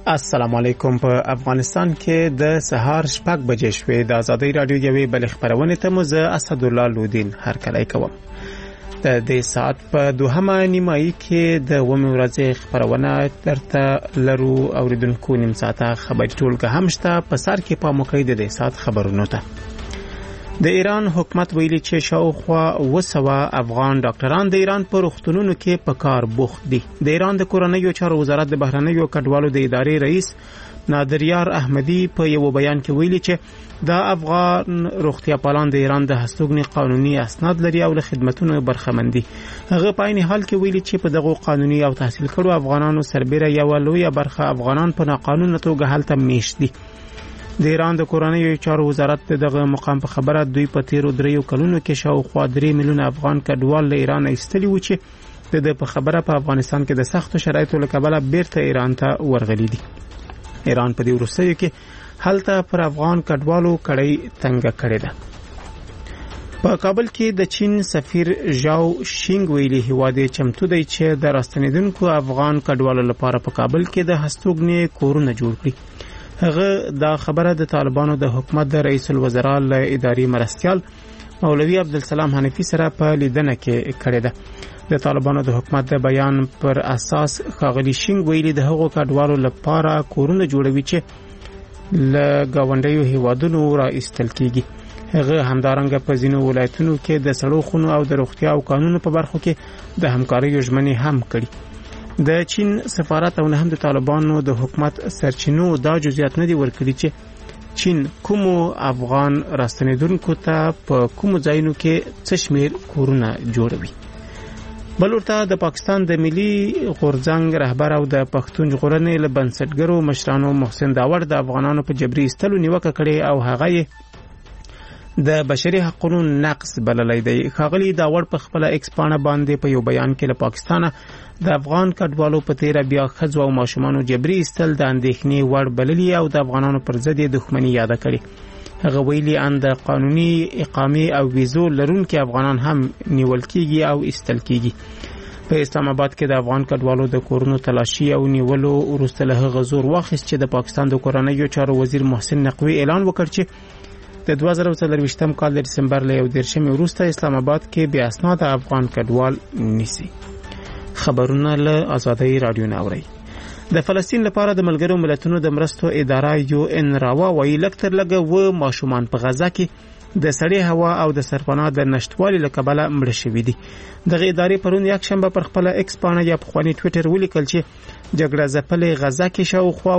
السلام علیکم. په افغانستان کې د سهار 6 بجې شوې. د ازادي رادیو یوې بل خبرونه ته مو زه اسد الله لودین هرکلی کوم. د دې ساعت په دوهمه نیمایي کې د ومه ورځې خبرونه ترته لرو. اوریدونکو نیم ساعته خبري ټولګه هم شته. په سر کې پام وکړئ د دې ساعت خبرونو ته. د ایران حکومت ویلي چې شاوخوا 200 افغان ډاکټران د ایران په روغتونونو کې په کار بوخت دي. د ایران د کورنیو چارو وزارت د بهرنیو کډوالو د ادارې رئیس نادریار احمدی په یو بیان کې ویلي چې د افغان روغتیا پالان د ایران د هستوګنې قانوني اسناد لري او له خدماتونو برخمن دي. هغه په عین حال کې ویلي چې په دغه قانوني او تحصیل کړو افغانانو سربېره یو لوی برخه افغانان په ناقانونه توګه هلته میشت دي. د ایران د کورنیو چارو وزارت دغه مقام په خبره دوی په تیرو 3 کلونو کې شاوخوا 3 میلیون افغان کډوال له ایران ایستلي و چې د په خبره په افغانستان کې د سختو شرایطو له کبله بیرته ایران ته ورغلي دي. ایران په دې وروستیو کې هلته پر افغان کډوالو کړۍ تنګه کړې ده. په کابل کې د چین سفیر ژاو شینګ ویلي هیواد چمتو دی چې د راستنیدونکو افغان کډوالو لپاره په کابل کې د هستوګنې کورونه جوړ کړي. هغه دا خبره د طالبانو د حکومت د رئیس الوزرا له اداري مرستیال مولوی عبدالسلام حنفی سره په لیدنه کې کړې ده. د طالبانو د حکومت د بیان پر اساس ښاغلي شینګ ویلي د هغو کډوالو لپاره کورونه جوړوي چې له گاونډیو هیوادونو را ایستل کیږي. هغه همدارنګه په ځینو ولایتونو کې د سړو خونو او د روغتیا او قانونو په برخو کې د همکارۍ ژمنې هم کړي. د چین سفارت او نه هم د طالبانو د حکومت سرچینو دا جزئیات نه دي ورکړي چې چین کوم افغان راستنیدونکو ته په کوم ځایونو کې څه شمیر کورونه جوړوي. بلورته د پاکستان د ملي غورځنګ رهبر او د پښتون ژغورنې له بنسټګرو مشرانو محسن داور د افغانانو په جبري ایستلو نیوکه کړې او هغه د بشري حقوقو نقض بللی دی. ښاغلي داور په خپل ایکس پاڼه باندې په یو بیان کې له پاکستانه د افغان کډوالو په تیر بیا ښځو او ماشومانو جبري ایستل د اندېښنې وړ بللی او د افغانانو پر ضد دښمني یاد کړي. هغه ویلي ان د قانوني اقامې او ویزو لرونکي افغانان هم نیول کیږي او ایستل کیږي. په اسلام آباد کې د افغان کډوالو د کورونو تلاشي او نیولو وروسته له هغه زور واخیست چې د پاکستان د کورنیو چارو وزیر محسن نقوی اعلان وکړ چې د 2023 کال د دسمبر له 11 وروسته اسلام آباد کې بیا اسناد افغان کډوال نیسي. خبرونه له ازادي رادیو ناوړي. د فلسطین لپاره د ملګرو ملتونو د مرستو اداره UN راوا وایي لکتر لګه و ماشومان په غزا کې د سړې هوا او د سرپناه د نشټوالي له کبله مړه شوي دي. دغه ادارې پرون یک شنبه پر خپل ایکس پاڼه یا پخوانی ټویټر ولیکل چې جګړه ځپلې غزا کې شاوخوا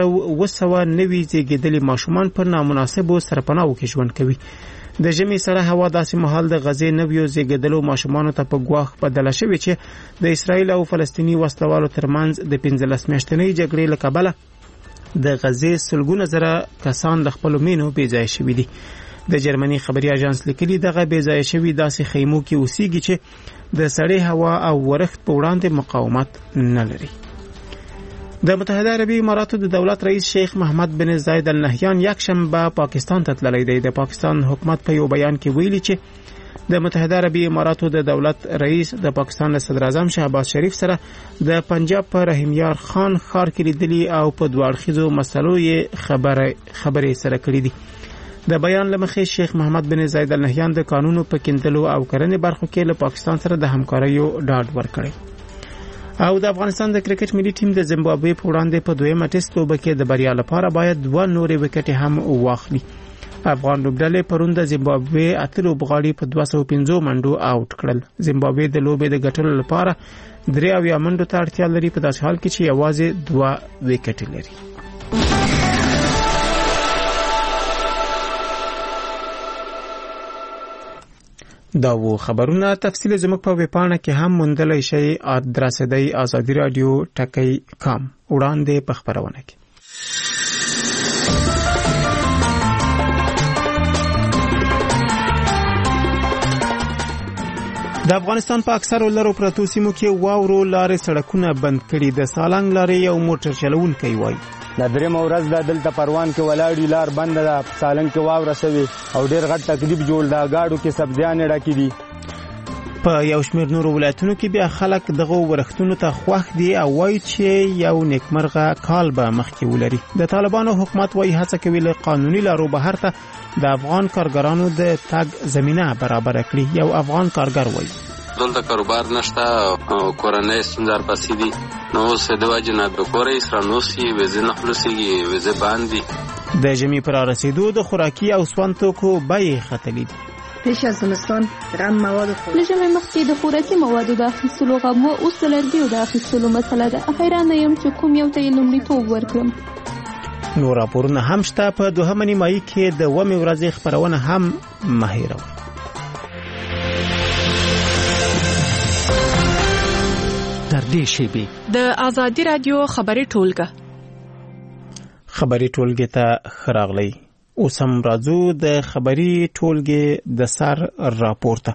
2,900 زیږیدلي ماشومان پر نامناسبو سرپناهو کې ژوند کوي. د ژمي سره هوا داسې مهال د غزې 90 زیږیدلو ماشومانو ته په ګواښ بدله شوې چې د اسرایل او فلسطیني وسلوالو ترمنځ د 15 میاشتنۍ جګړې له کبله د غزې سلګونه زره کسان له خپلو مینو بېځایه شوي دي. د جرمني خبري اژانس لیکلي دغه بېځایه شوي داسې خیمو کې اوسېږي چې د سړې هوا او ورښت په وړاندې مقاومت نه لري. د متحده عربي اماراتو د دولت رئیس شیخ محمد بن زاید ال نهیان یک شنبه پاکستان ته تللی دی. د پاکستان حکومت په یو بیان کې ویلي چې د متحده عربي اماراتو د دولت رئیس د پاکستان صدر اعظم شهباز شریف سره د پنجاب په رحیم یار خان ښار کې لیدلي او په دوه اړخیزو مسلو یې خبرې سره کړې دي. د بیان لمخې شیخ محمد بن زاید ال نهیان د قانونو په کیندلو او کرنې برخو کې له پاکستان سره د همکاریو ډاډ ورکړي. او د افغانستان د کرکټ ملي ټیم د زیمبابوې په وړاندې په دویمه ټیسټ لوبه کې د بریا لپاره باید 2 نورې وکټې هم واخلي. افغان لوبډلې پرون د زیمبابوې 8 لوبغاړي په 215 منډو آوټ کړل. زیمبابوې د لوبې د ګټلو لپاره 3 منډو ته اړتیا لري په داسې حال کې چې یوازې 2 وکټې لري. دا و خبرونه تفصیل زموږ په ویبپاڼه کې هم موندلای شئ. ادرس دی azadiradio.com. وړاندې په خبرونه کې د افغانستان په اکثرو لرو پرتو سیمو کې واورو لارې سړکونه بند کړي. د سالنګ لارې یو موټر چلوونکی وایي د دریم ورځ د دلته پروان کې ولاړی لار بند ده. سالنګ کې واوره شوی او ډیر غټ تکلیف جوړ ده. گاډو کې سبزیان ډکې دي. په یو شمېر نورو ولایتونو کې بیا خلک دغه ورښتونو ته خوښ دي او وایي چې یو نیکمرغه کال به مخکې ولري. د طالبانو حکومت وایي هڅه کوي له قانوني لارو بهر ته د افغان کارګرانو د تګ زمینه برابره کړي. یو افغان کارګر وایي دلته کاروبار نشته او کورنۍ ستونزې ورپسې دي، نو اوس د وجې نه بېکوره یې سره نوسي، ویزې نه خلاصېږي، ویزې بند دي. د ژمي په رارسېدو د خوراکي او سون توکو بیې ختلي دي. پیش از زمستان غم مواد خورد. له ژمي مخکې د خوراکي موادو د اخیستلو غم و، اوس د لرګیو د اخیستلو مسله ده. حیرانه یم چې کوم یو ته یې لومړیتوب ورکړم. نور راپورونه هم شته. په دوهمه نیمایي کې د 1 ورځې خپرونه هم مه هېروئ. تر دې شیبې د آزادي رادیو خبري ټولګه ته ښه راغلی. اوس هم راځو د خبري ټولګې د سر راپورته.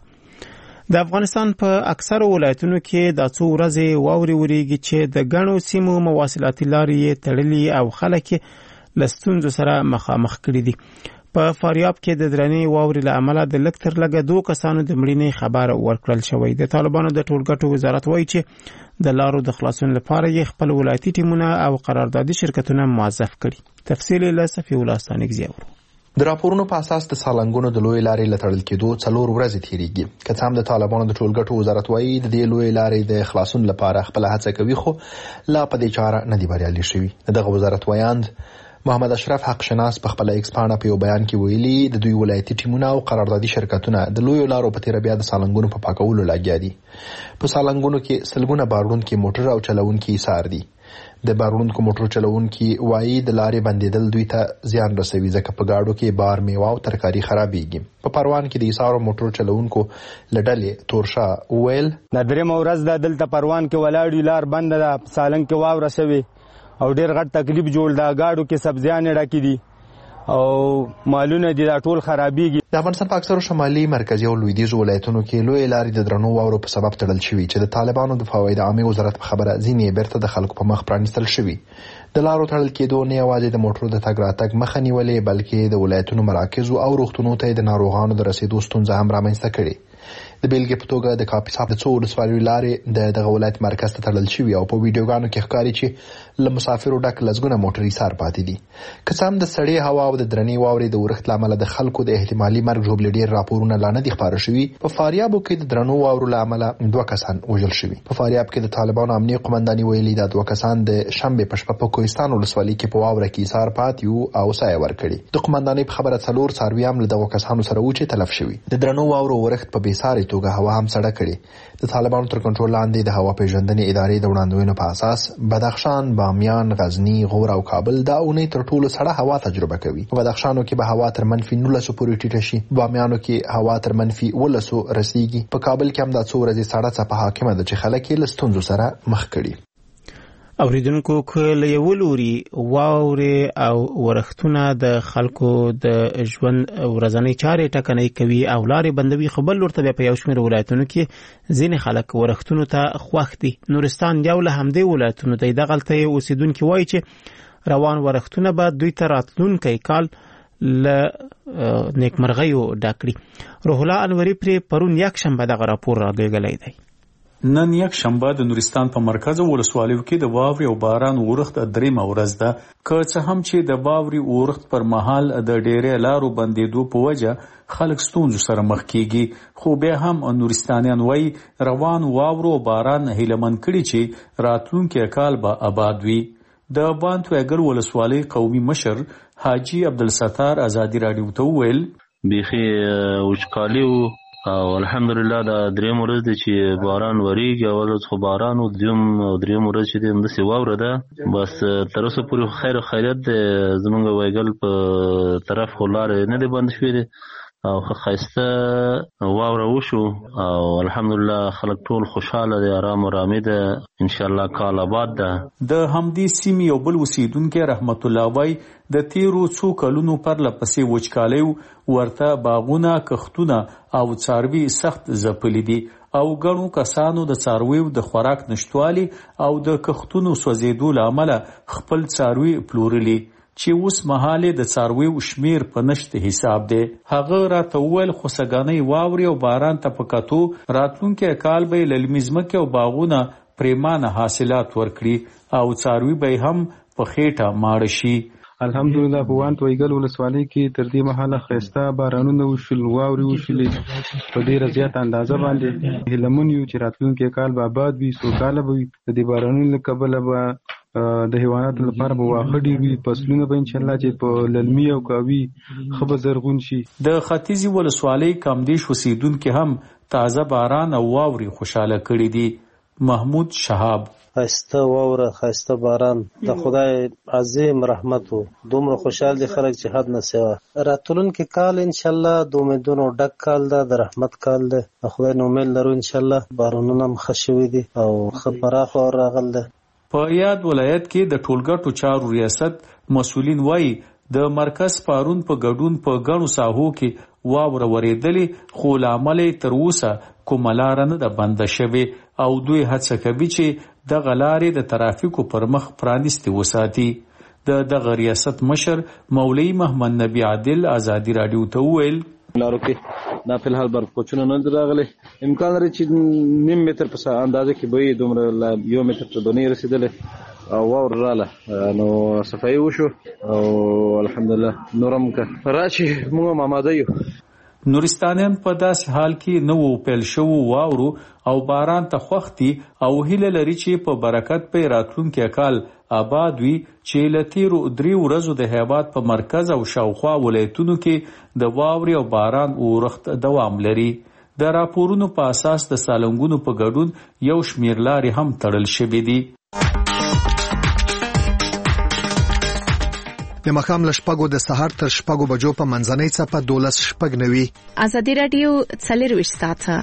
د افغانستان په اکثر ولایتونو کې د څو ورځې واوري وریږي چې د ګڼو سیمو مواصلاتي لارې تړلي او خلک له ستونزو سره مخامخ کړي دي. په فاریاب کې د درنې واوري له امله د لږ تر لږه 2 کسانو د مړینې خبر ورکړل شوی. د طالبانو د ټولګټو وزارت وایي چې د لارو د خلاصون لپاره یې خپل ولایتي ټیمونه او قراردادي شرکتونه موظف کړي. تفصیل له صفي الله ستانکزی اورو. د راپورونو په اساس د سالنګونو د لوی لارې لټړل کېدو 4 ورځې تیریږي. که څه هم د طالبانو د ټولګټو وزارت وایي د دې لوی لارې د خلاصون لپاره خپل هڅه کوي، خو لا په دې چاره نه دی بریالي شوی. دغه وزارت وایاند محمد اشرف حق شناس په خپل ایکس پاڼه په یو بیان کې ویلي د دوی ولایتي ټیمونه او قراردادي شرکتونه د لوی لارو په تیر بیا د سالنګونو په پاکولو لګیا دي. په سالنګونو کې سلګونه باروړونکي موټر او چلوونکي ایثار دي. د باروړونکو موټر چلوونکي وایي د لارې بندیدل دوی ته زیان رسوي، ځکه په گاډو کې بار میوه او ترکاری خرابېږي. په پروان کې د ایثار موټر چلوونکو لډلې تورشا ویل د درېم ورځ د دلته پروان کې ولاړی لار بند ده، سالنګ کې واوره شوی او ډیر غټ تکلیف جوړ دا گاډو کې سبزیان ډکې دي او مالونه دي دا ټول خرابېږي. د افغانستان په اکثرو شمالي مرکزي او لویدیځو ولایتونو کې لوی لارې د درنو واورو په سبب تړل شوي چې د طالبانو د فواید عامه وزارت په خبره ځینې بیرته د خلکو په مخ پرانیستل شوي. د لارو تړل کېدو نه یوازې د موټرو د تګ راتګ مخه نیولې، بلکې د ولایتونو مراکزو او روغتونونو ته د ناروغانو د رسیدو ستونزه هم رامنځته کړې. د بیلګې په توګه د کاپیسا د څو ولسوالیو لارې دغه ولایت مرکز ته تړل شوي او په ویډیوګانو کې ښکاري چې له مسافرو ډک لسګونه موټر ایثار پاتې دي. که څه هم د سړې هوا او د درنې واورې د ورښت له امله د خلکو د احتمالي مرګ ژوبلې ډېر راپورونه لا نه دي خپاره شوي. په فاریابو کې د درنو واورو له امله 2 کسان وژل شوي. په فاریاب کې د طالبانو امنیه قومنداني ویلي دا 2 کسان د شنبه په شپه په کوهستان ولسوالۍ کې په واوره کې ایثار پاتې او سایه ورکړي. د قومندانۍ په خبره 4 څاروي هم له دغه کسانو سره و چې تلف شوي. د درنو واورو ورښت په بېساري توګه هوا هم سړه کړي. د طالبانو تر کنټرول لاندې د هوا پیژندنې ادارې د وړاندوینو په اساس بدخشان، بامیان، غزنی، غور او کابل دا اونۍ تر ټولو سړه هوا تجربه کوي. په بدخشانو کې به هوا تر -19 پورې ټیټه شي، بامیانو کې هوا تر -10 رسیږي. په کابل کې هم دا څو ورځې سړه څپه حاکمه ده چې خلک یې له ستونزو سره مخ کړي. اوریدونکو کله یو لوري واوري او ورښتونه د خلکو د ژوند ورځنی چارې ټکنۍ کوي او لارې بندوي، خو بل ورته په یو شمېر ولایتونو کې ځینې خلک ورښتونو ته خوښ دي. نورستان یو له همدې ولایتونو دی. دغلته اوسیدونکي وایي چې روان ورښتونه به دوی ته راتلونکی کال له نیکمرغیو ډک کړي. روح الله انوري پرون یکشنبه دغه راپور رالیږلی دی. نن یک شنبه د نورستان په مرکز ولسوالیو کې د واوري او باران اورښت درېمه ورځ ده. که څه هم چې د واوري اورښت پر مهال د ډېرې لارو بندېدو په وجه خلک ستونزو سره مخ کیږي، خو بیا هم نورستانیان وایي روان واورو او باران هیلهمن کړي چې راتلونکی کال به آباد وي. د بانتویګر ولسوالۍ قومي مشر حاجی عبدالستار آزادي راډیو ته وویل بیخي وچکالي او الحمدلله دا درېم ورځ دی چې باران وریږي. اول ورځ خو باران و، درېم ورځ چې دی همداسې واوره ده. بس تر اوسه پورې خیر او خیریت دی. زمونږ وایګل په طرف خو لارې نه دی بند شوې دی او ښایسته واوره وشو او الحمدلله خلک ټول خوشحاله دی، آرام و رامي ده. انشاءالله کال آباد ده. د همدې سیمې یو بل اوسیدونکی رحمت الله وایي د تیرو څو کلونو پرله پسې وچکالۍ ورته باغونه، کښتونه او څاروي سخت ځپلي دي او ګڼو کسانو د څارویو د خوراک نشتوالي او د کښتونو سوځېدو له امله خپل څاروي پلورلي. چې اوس مهال د څارویو شمیر په نشته حساب دی. هغه راته وویل خوسګانۍ واوري او باران ته په کتو راتلونکي کال به للمي ځمکې او باغونه پریمانه حاصلات ورکړي او څاروي به هم په خېټه ماړه شي. الحمدلله په وان تویګل ولسوالۍ کې تر دې مهاله ښایسته بارانونه وشول، واورې وشولې په ډېره زیاته اندازه باندې. هیلهمن یو چې راتلونکی کال به آباد وي، سوکاله به وي. د دې بارانونو له کبله به د حیواناتو لپاره به واښه ډېر وي، فصلونه به انشاءالله چې په للمي او کاوي ښه به زرغون شي. د ختیځې ولسوالۍ کامدېش اوسېدونکي هم تازه باران او واورې خوشحاله کړي دي. محمود شهاب: خایسته واوره، خایسته باران، د خدای عظیم رحمت وو. دومره خوشحال دي خلک چې حد نه سوا. راتلونکي کال انشاءالله د امیدونو ډک کال ده، د رحمت کال ده. د خدای نه امید لرو انشاءالله. بارانونه هم ښه شوي دي او ښه پراخ واوره راغلی ده. په یاد ولایت کې د ټولګټو چارو ریاست مسؤلین وایي د مرکز پارون په ګډون په ګڼو ساحو کې واوره ورېدلې، خو له امله تر اوسه کومه لاره نه ده بنده شوې او دوی هڅه کوي چې دغه لارې د ترافیکو پر مخ پرانیستې وساتي. د دغه ریاست مشر مولوي محمد نبی عادل ازادي راډیو ته وویل: لارو کې دا فلحال برفوچونه نه راغلي، امکان لري چې نیم متر په اندازه کې به دومره 1 متر ته دونې رسیدلې او واور رااله نو صفایي وشو او الحمدلله نورم که راشي موږ آماده یو. نورستانیان په داسې حال کې نو پیل شوو واورو او باران ته خوښ دي او هیله لري چې په برکت په راتلونکي کال آباد وي، چې له تیرو 3 ورځو د هیواد په مرکز او شاوخوا ولایتونو کې د واورې او باران اورښت دوام لري. د راپورونو په اساس د سالنګونو په ګډون یو شمیر لارې هم تړل شوې دي. د مخام لشپګو د سحر تر شپګو بجو په منځنۍ څپه 12:09. ازادي رادیو 24 ساعته.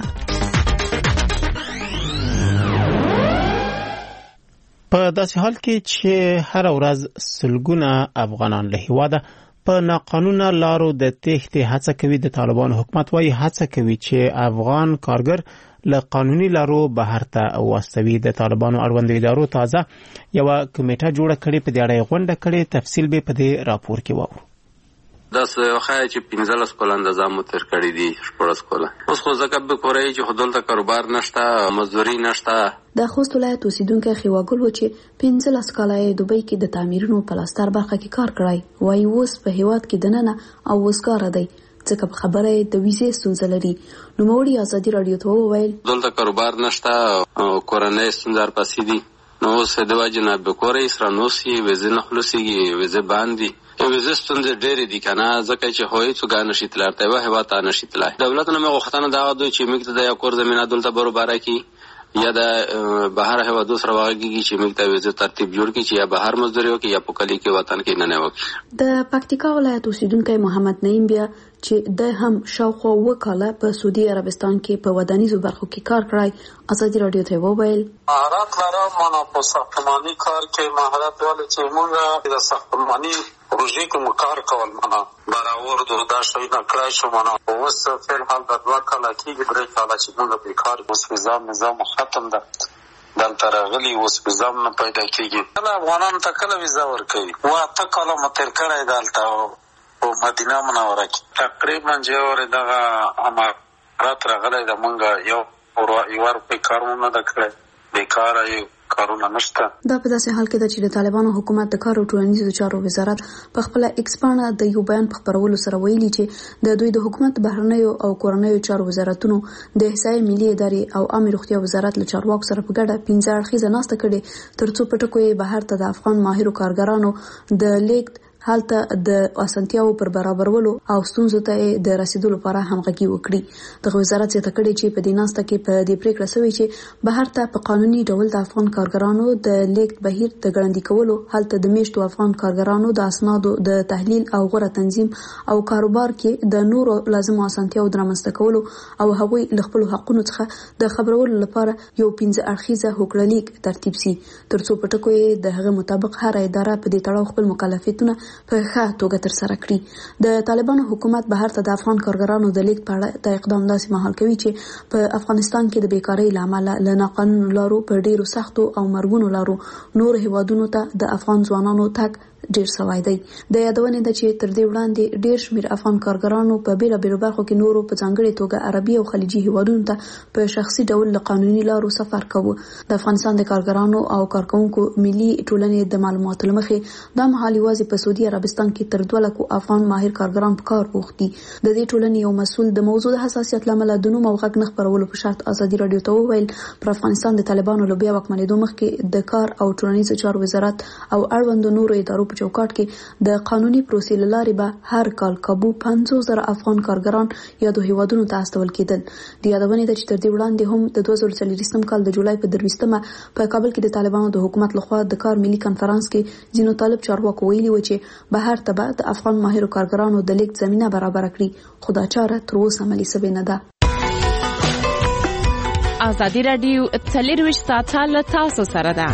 په داسې حال کې چې هر ورځ سلګونه افغانان له هیواده په ناقانونه لارو د تېښتې هڅه کوي، د طالبانو حکومت وايي هڅه کوي چې افغان کارګر له قانوني لارو بهر ته واستوي. د طالبانو اړوندو ادارو تازه یو کمیټه جوړه کړې، په دې اړه غونډه کړې. تفصیل به په دې راپور کې واورو. دا څه خای چې 15 کال اندازه مو تر کړی دي، 14 کال. اوس خو زکه به کورای چې خودل ته کاروبار نشته، مزدوري نشته. د خوست ولایت اوسیدونکو خیواګل و چې 15 کال یې دوبۍ کې د تعمیرونو پلاستر برخه کې کار کړی، وایي اوس په هیواد کې دننه او وسګار دی ځکه په خبره د ویزې ستونزه لري. نو موړي ازادي رادیو ته وویل دلته کاروبار نشته او کورنۍ ستونزه پسې دي، نو اوس د واجب نه به کورې سره نوسي ویزې نه خلاصيږي، ویزې باندې ویزې ستونزه ډېرې دي کنه، ځکه چې هوی څو غان نشي تلارته وه هوا ته نشي تلای. دولت نه مغه ختنه دا دوی چې موږ د یو کور زمينه دلته برابر کی یا د بهر هوا دوسر واغږي چې موږ ته ویزه ترتیب جوړ کی چې یا بهر مزدوري وکي یا په کلی کې وطن کې نه وکي. د پکتیکا ولایت اوسیدونکو محمد نعیم بیا چې د هم شاوخوا وکاله په سعودي عربستان کې په ودانیزو برخو کې کار کړی، ازادي رادیو ته وویل مهارت لرم. مانا په ساختماني کار کې مهارت ولې چې موږ د ساختماني پروژې کوم کار کول معنا برابر دا شوی نه کړای شو. معنا اوس فعل حال د 2 کال کې 3 کال چې موږ په کار اوس نظام ختم ده، دلته راغلي اوس نظام نه پیدا کیږي. کله افغانان ته کله ویزا ورکوي وا ته کله متر کړای دلته او مدینه منوره کې تقریبا چې دغه امارات راغلی د مونږ یو ور په کارونه د کړی بیکاره یو کارونه نشته. دا په داسې حال کې ده چې د طالبانو حکومت د کار او ټولنیزو چارو وزارت په خپل ایکس پاڼه د یو بیان په خبرولو سره ویلي چې د دوی د حکومت بهرنیو او کورنیو چارو وزارتونو د احصایې ملي ادارې او عامه روغتیا وزارت له چارواکو سره په ګډه 15 اړخیزه ناسته کړې ترڅو په ټکو یې بهر ته د افغان ماهرو کارګرانو د لیږد حالت د اسانتیاو پر برابرولو او ستونزو ته د رسیدلو لپاره همغږي وکړي. د وزارت څخه کړي چې په دیناسته کې په دې پریکړه شوې چې بهر ته په قانوني ډول د افغان کارګرانو د لیږد بهیر د ګړندی کولو، حالت د میشتو افغان کارګرانو د اسنادو د تحلیل او غوره تنظیم او کاروبار کې د نورو لازمو اسانتیاو د رامنځته کولو او هغوی له خپل حقوقو څخه د خبرولو لپاره یو 15 اړخیزه هوکړلیک ترتیب سي ترڅو په ټکو یې د هغه مطابق هر اداره په دې تړاو خپل مکلفیتونه په ښه توګه ترسره کړي. د طالبانو حکومت بهر ته د افغان کارګرانو د لیږد په اړه د اقدام داسې مهال کوي چې په افغانستان کې د بیکارۍ له امله له ناقانونه لارو په ډیرو سختو او مرګونو لارو نور هیوادونو ته د افغان ځوانانو تګ ډیر سوای دی. د یادونې د چې تر دې وړاندې ډیر شمیر افغان کارګرانو په بیلابیلو برخو کې نورو په ځانګړي توګه عربي او خلیجي هیوادونو ته په شخصي ډول له قانوني لارو سفر کاوه. د افغانستان د کارګرانو او کارکونکو ملي ټولنې د معلوماتو لمخې د محلي وازي په سعودي عربستان کې تر 2 لک افغان ماهر کارګران په کار بوخت دي. د دې ټولنې یو مسؤل د موضوع د حساسیت لامل د نوم او غږ نه خپرولو په شرط ازادي رادیو ته وویل پر افغانستان د طالبانو له بیا واکمنېدو مخکې د کار او ټولنیزو چارو وزارت او اړوندو نورو ادارو په چوکاټ کې د قانوني پروسې له لارې به هر کال کابو 50,000 افغان کارګران یادو هیوادونو ته استول کېدل. د یادونې د چې تر دې وړاندې هم د 2023 کال د جولای په 23 په کابل کې د طالبانو د حکومت لخوا د کار ملي کانفرنس کې ځینو طالب چارواکو ویلي و چې بهر ته به د افغان ماهرو کارګرانو د لیک زمينه برابر کړي، خو دا چاره تر اوسه عملي شوې نه ده. ازادي رادیو 24 ساعته له تاسو سره ده.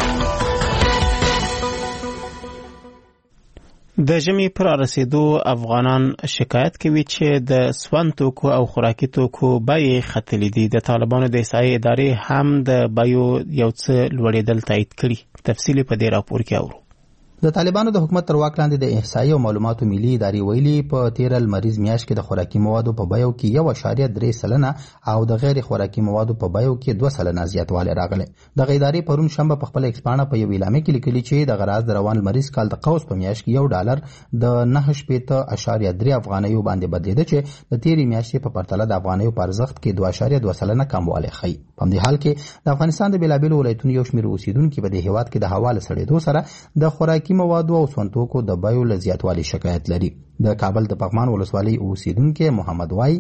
د ژمي پر رسیدو افغانان شکایت کوي چې د سون توکو او خوراکي توکو بیې ختلې دي. د طالبانو د احصایې ادارې هم د بیو یو څه لوړېدل تایید کړي. تفصیل په دې راپور کې اورو. د طالبانو د حکومت تر واک لاندې د احصایې او معلوماتو ملي ادارې ویلي په 13 لمریز میاشت کې د خوراکي موادو په بیو کې 1.3% او د غیر خوراکي موادو په بیو کې 2% زیاتوالی راغلی. د ادارې پرون شنبه په خپل ایکسپانه په یو اعلامیه کې لیکلي چې د غراض د روان لمریز کال د قوس په میاشت کې $1 د 9.3 افغانیو باندې بدلیده چې د تیرې میاشتې په پرتله د افغانیو په ارزښت کې 2.2% کموالی ښیي. په همدې حال کې د افغانستان د بیلابیلو ولایتونو یو شمېر اوسیدونکي په دې هیواد کې د هوا له سړېدو سره د خوراکي موادو او سونتوکو د بیو له زیاتوالي شکایت لري. د کابل د پغمان ولسوالۍ اوسیدونکي محمد وای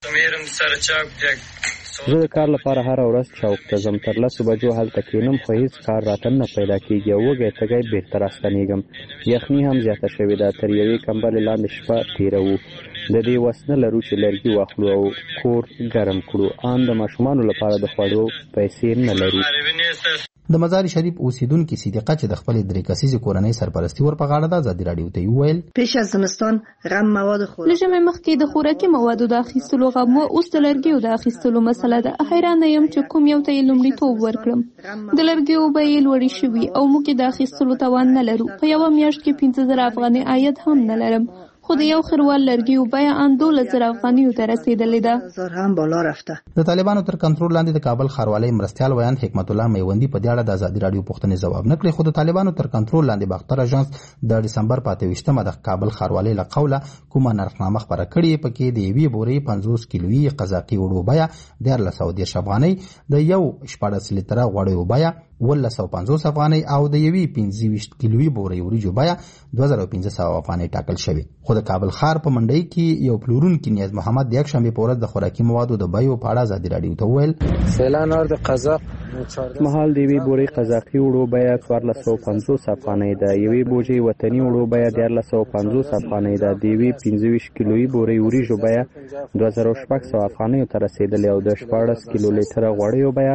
زه د کار لپاره هر ورځ چوک ته ځم، تر 10 بجو هلته کینم خو هیڅ کار راته نه پیدا کیږي. وګړي تګای بیرته راستنیږم. یخني هم زیاته شوې ده، تر یوې کمبلې لاندې شپه تیروو. د دې وسنه لرو چې لرګي واخلو او کور ګرم کړو. ان د ماشومانو لپاره د خوړو پیسې نه لرو. د مزار شریف اوسیدونکو صدیقه چې د خپل 3 کسیزې کورنۍ سرپرستی ور په غاړه ده ازادي رادیو ته ویل پیش از زمستان غم مواد خور لږه مخکې د خوراکي موادو د اخیستلو غم او اوس د لرګیو د اخیستلو مسله ده. حیرانه یم چې کوم یو ته لومړیتوب ورکړم. د لرګیو بیې لوړې شوي او موږ د اخیستلو توان نه لرو. په یو میاشت کې 15,000 افغاني عاید هم نه لرم. خو د یو خروال لرګیو بیه ان 12,000 افغانیو ته رسیدلې ده. هم بالا رفته. د طالبانو تر کنټرول لاندې د کابل ښاروالۍ مرستيال ویان حکمت الله میوندی په دې اړه د ازادي رادیو پوښتنې جواب نه کړی. خو د طالبانو تر کنټرول لاندې باختر اژانس د دسمبر 28مه د کابل ښاروالۍ له قوله کومه نرخنامه خبره کړې پکې د یوې بورې 50 کیلویي قزاقي وړو بیه 1310 افغانۍ، د یو 14 لیتره غوړیو بیه 1250 افغانۍ او د یوې 25 کیلویي بورې وریجو بیه 2500 افغانۍ ټاکل شوې. خو د کابل ښار په منډۍ کې یو پلورونکي نیاز محمد د یکشنبه په ورځ د خوراکي موادو د بیو په اړه ازادي رادیو ته ویل فعلان اور د قزاق مهال دی وی بوري قزاقي وړو بیه 1450 افغانۍ ده، یوې بوجي وطني وړو بیه 1350 افغانۍ ده، دی وی 25 کیلویي بوري وریجو بیه 2600 افغانۍ ته رسیدلې او د 14 کیلو لیټر غوړیو بیه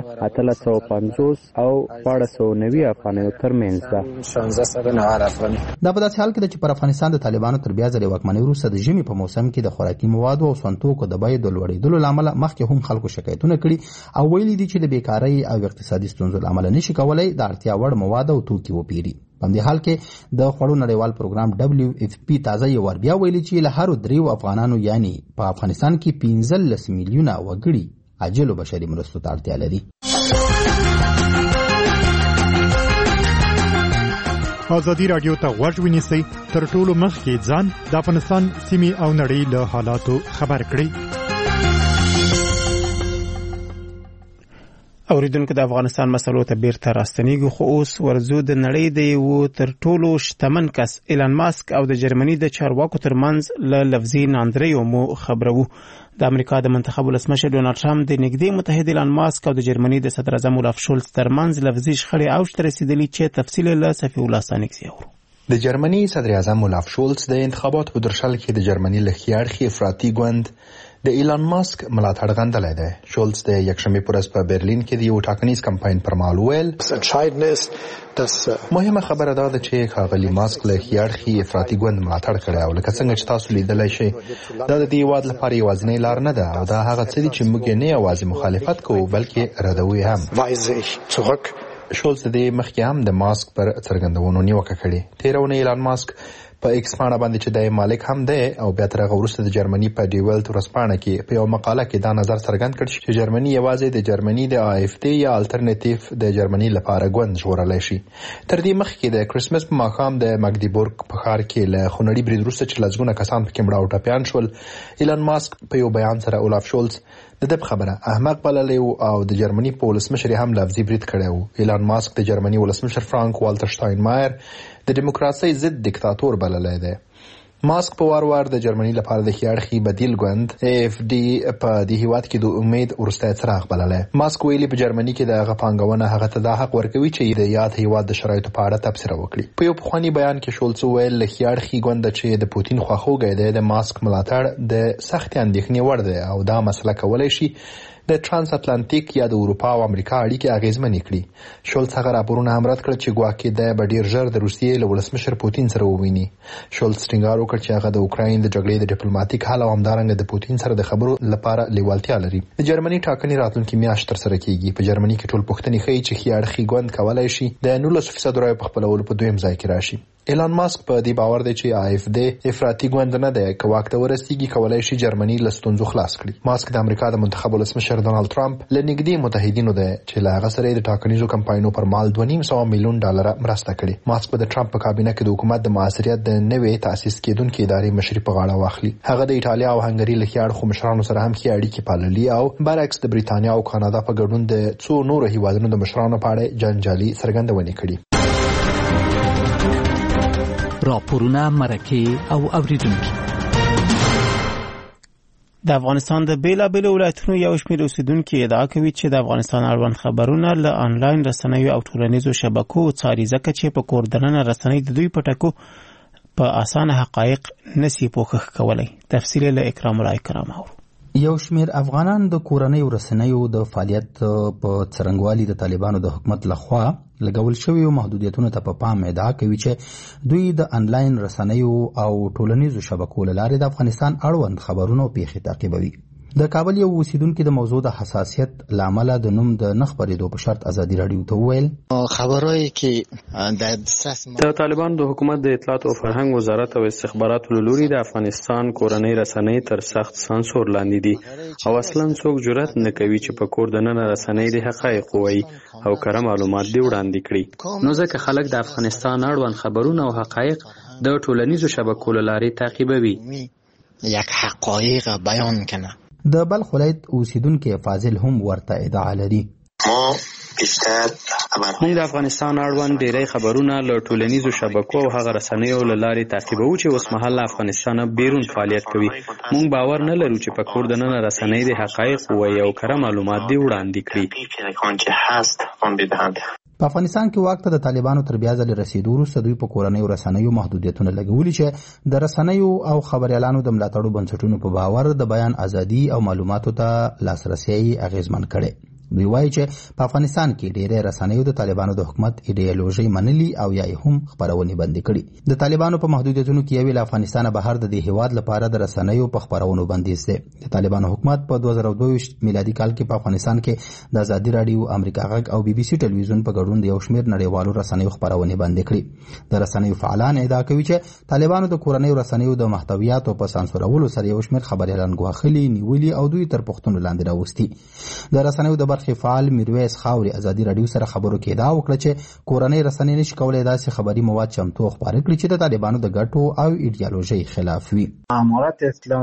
850 او 490 افغانۍ ترمنځ ده. 1690 افغانۍ. دا په داسې حال کې چې پر افغانستان د طالبانو تر بیا ځلې واکمنۍ وروسته د ژمي په موسم کې د خوراکي موادو او سونتوکو د بیې د لوړېدلو لامل مخکې هم خلکو شکایتونه کړي او ویلي دي چې د بیکارۍ او اقتصادي ستونزو لامل نشي کولای د اړتیا وړ مواد او توکي وپیري. په دې حال کې د خوړو نړیوال پروګرام WFP تازه یو ور بیا ویلي چې له هر 3 افغانانو یعنی په افغانستان کې 15 میلیونه وګړي عاجل بشري مرستو ته اړتیا لري. ازادي رادیو ته غوږ ونیسئ، تر ټولو مخکې ځان د افغانستان سیمې او نړۍ له حالاتو خبر کړئ. اوریدونکو د افغانستان مسلو ته بیرته راستنیږو، خو اوس ورزو د نړۍ د یو تر ټولو شتمن کس ایلان ماسک او د جرمني د چارواکو ترمنځ له لفظي ناندریو مو خبرو. د امریکا د منتخب ولسمشر ډونالد ټرمپ د نږدې متحد ایلان ماسک او د جرمني د صدر اعظم اولاف شولز ترمنځ لفظي شخړې اوج ته رسیدلې چې تفصیل له صفي الله ثاني اورو. د جرمني صدر اعظم اولاف شولز د انتخاباتو په درشل کې د جرمني له خيارخي افراطي ګوند د ایلان ماسک ملاتړ غندلی دی. شولز د یکشنبه پر ورځ په برلین کې د یو ټاکنیز کمپاین پر مهال ویل مهمه خبره دا ده چې ښاغلي ماسک له خيارخي افراطي ګوند ملاتړ کړی او لکه څنګه چې تاسو لیدلی شئ دا د دې هیواد لپاره یوازینۍ لار نه ده او دا هغه څه دي چې موږ نه یوازې مخالفت کوو بلکې ردوو هم. شولز د مخکې هم د ماسک پر څرګندونو نیوکه کړې. تیرونه ایلان ماسک په ایکس پاڼه باندې چې د مالک هم دی او بیا تر هغه وروسته د جرمني په ډیولت ورځپاڼه کې په یو مقاله کې دا نظر څرګند کړ چې جرمني یوازې د جرمني د AfD یا الټرنیټیو د جرمني لپاره ګوند ژغورلی شي. تر دې مخکې د کرسمس په ماښام د مګدیبورګ په ښار کې له خونړي برید وروسته چې لسګونه کسان پکې مړه او ټپیان شول، ایلان ماسک په یو بیان سره اولاف شولز د دې خبره احمق بللی او د جرمني په ولسمشر هم لفظي برید کړی و. ایلان ماسک د جرمني ولسمشر فرانک والټر شتاینمایر د دیموکراسۍ ضد دیکتاتور بللی دی. ماسک په وار د جرمني لپاره د ښي بدیل ګوند AfD په دې هیواد کې د امید وروستی څراغ بللی. ماسک ویلي په جرمني کې د هغه پانګونه هغه ته دا حق ورکوي چې د یاد هیواد د شرایطو په اړه تبصره وکړي. په یو پخواني بیان کې شولز وویل له ښي ګوند چې د پوتین خواخوږی دی د ماسک ملاتړ د سختې اندېښنې وړ دی او دا مسله کولی شي د ترانس اتلانتیک یا د اروپا او امریکا اړیکې اغیزمنې کړي. شولز هغه راپورونه هم رد کړل چې ګواکې دی به ډیر ژر د روسیې له ولسمشر پوتین سره وویني. شولز ټینګار وکړ چې هغه د اوکراین د جګړې د ډیپلوماټیک حل او همدارنګه د پوتین سره د خبرو لپاره لیوالتیا لري. د جرمني ټاکنې راتلونکي میاشت ترسره کیږي. په جرمني کې ټول پوښتنې ښیي چې ښي ګوند کولی شي د 19% رایو په خپلولو په دویم ځای کې راشي. ایلان ماسک په دې باور دی چې AfD افراطي ګوند نه دی، که واک ته ورسیږي کولی شي جرمني له ستونزو خلاص کړي. ماسک د امریکا د منتخب ولسمشر ډونالد ټرمپ له نږدې متحدینو دی چې له هغه سره د ټاکنیزو کمپاینونو پر مال $2.5 میلیون مرسته کړې. ماسک به د ټرمپ په کابینه کې د حکومت د معاصریت د نوې تاسیس کېدونکې ادارې مشري په غاړه واخلي. هغه د ایټالیا او هنګري له ښي اړخو مشرانو سره هم ښې اړیکې پاللي او برعکس د بریتانیا او کانادا په ګډون د څو نورو هیوادونو د مشرانو په اړه جنجالي څرګندونې کړي. راپورونه، مرکې او اوریدونکي. د افغانستان د بیلابیلو ولایتونو یو شمېر اوسیدونکي ادعا کوي چې د افغانستان اړوند خبرونه له آنلاین رسنیو او ټولنیزو شبکو څاري، ځکه چې په کور دننه رسنۍ د دوی په ټکو په اسانه حقایق نسی پوښښ کولی. تفصیل له اکرام الله کرام اورو. یو شمیر افغانان د کورنیو رسنیو د فعالیت په څرنګوالي د طالبانو د حکومت لخوا لګول شویو محدودیتونو ته په پام ادعا کوي چې دوی د انلاین رسنیو او ټولنیزو شبکو له لارې د افغانستان اړوند خبرونو پیښې تعقیبوي. د کابل یو اوسیدونکي د موضوع د حساسیت لامل د نوم د نه خبرېدو په شرط ازادي راډیو ته وویل خبرایی که د طالبانو د حکومت د اطلاعات او فرهنګ وزارت او استخباراتو له لوري د افغانستان کورنۍ رسنۍ تر سخت سانسور لاندې دي او اصلا څوک جرأت نه کوي چې په کور دننه رسنۍ د حقایق ووایي او کره معلومات دی وړاندې کړي. نو ځکه خلک د افغانستان اړوند خبرونه او حقایق د ټولنیزو شبکو له لارې تعقیبوي. یک حقایق بیان کنه. د بلخ ولایت اوسیدونکي فاضل هم ورته ادعا لري. موږ د افغانستان اړوند ډیری خبرونه له ټولنیزو شبکو او هغه رسنیو له لارې تعقیبوو چې اوس مهال افغانستان بیرون فعالیت کوي. موږ باور نه لرو چې په کور دننه رسنۍ د حقایق ووایي او کره معلومات دی وړاندې کړي. په افغانستان کې واک ته د طالبانو تر بیا ځلې رسیدو وروسته دوی په کورنیو رسنیو محدودیتونه لګولي چې د رسنیو او خبریالانو د ملاتړو بنسټونو په باور د بیان ازادي او معلوماتو ته لاسرسی اغیزمن کړي. دوی وایي چې په افغانستان کې ډېرې رسنیو د طالبانو د حکومت ایډیالوژي منلي او یا هم خبرونې بندې کړي. د طالبانو په محدودیتونو کې یوې له افغانستانه بهر د دې هیواد لپاره د رسنیو په خبرونو بندیز دی. د طالبانو حکومت په 2022 میلادي کال کې په افغانستان کې د ازادي راډیو، امریکا غږ او BBC ټلویزیون په ګډون د یو شمېر نړیوالو رسنیو خبرونې بندې کړي. د رسنیو فعالان ادعا کوي چې طالبانو د کورنیو رسنیو د محتویاتو په سانسورولو سره یو شمېر خبریالان ګواښلي، نیولي او دوی تر پوښتنو لاندې راوستي. د رسنیو د برخې فعال میرویس خاوري ازادي راډیو سره خبرو کې ادعا وکړه چې کورنۍ رسنۍ نشي کولای داسې خبري مواد چمتو او خپاره کړي چې د طالبانو د ګټو او ایډیالوژي خلاف وي. امارات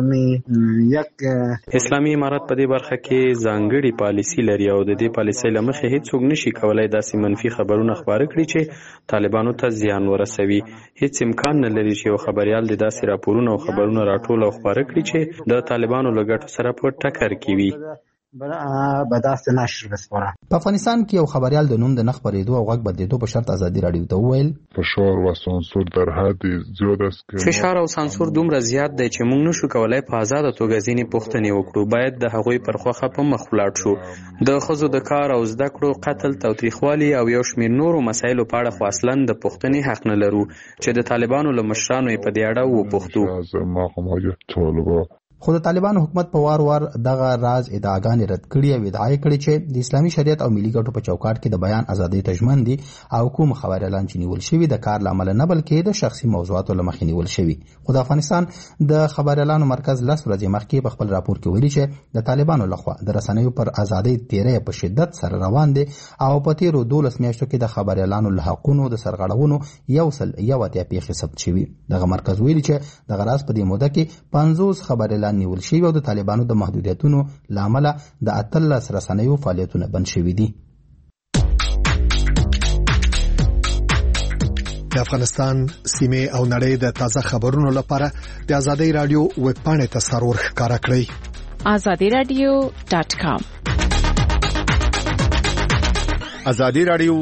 اسلامي امارات په دې برخه کې ځانګړي پالیسي لري او د دې پالیسي له مخې هیڅوک نشي کولای داسې منفي خبرونه خپاره کړي چې طالبانو ته زیان ورسوي. هیڅ امکان نه لري چې یو خبريال د داسې راپورونو او خبرونو راټول او خپاره کړي چې د طالبانو له ګټو سره په ټکر کې وي. به دست نشر بسپاره. په افغانستان کې یو خبريال د نوم د نخ پرېدو او غږ بدلیدو په شرط ازادي راډیو ته وویل فشار و سانسور در حد زیاد است که فشار او سانسور دومره زیات دی چې موږ نشو کولای په آزاده توګه ځینې پوښتنې وکړو. باید د هغوی پر خوخه په مخ ولاړ شو. د ښځو د کار او زده کړو، قتل، تاوتریخوالي او یو شمېر نورو مسایلو په اړه خو اصلا د پوښتنې حق نه لرو چې د طالبانو له مشرانو یې په دې اړه وپوښتو. خو د طالبانو حکومت په وار وار دغه راز ادعاګانې رد کړي او ادعا کړي چې د اسلامي شریعت او ملي ګټو په چوکاټ کې د بیان ازادۍ ته ژمن دي او کوم خبريالان چې نیول شوي د کار لامل نه بلکې د شخصي موضوعاتو لمخې نیول شوي. خو د افغانستان د خبريالانو مرکز 10 ورځې مخکې په خپل راپور کې ویلي چې د طالبانو لخوا د رسنیو پر ازادۍ تیری په شدت سره روان دي او په تیرو 12 میاشتو کې د خبريالانو له حقونو د سرغړونو 101 پیښې ثبت شوي. دغه مرکز ویلي چې د غراس په دې موده کې 50 خبريالان نیول شوي او د طالبانو د محدودیتونو لامل د 18 رسنیو فعالیتونه بند شوي دي. د افغانستان سیمې او نړۍ د تازه خبرونو لپاره د آزادۍ رادیو ویب پاڼې ته سرور ښکارا کړئ. azadiradio.com. آزادۍ رادیو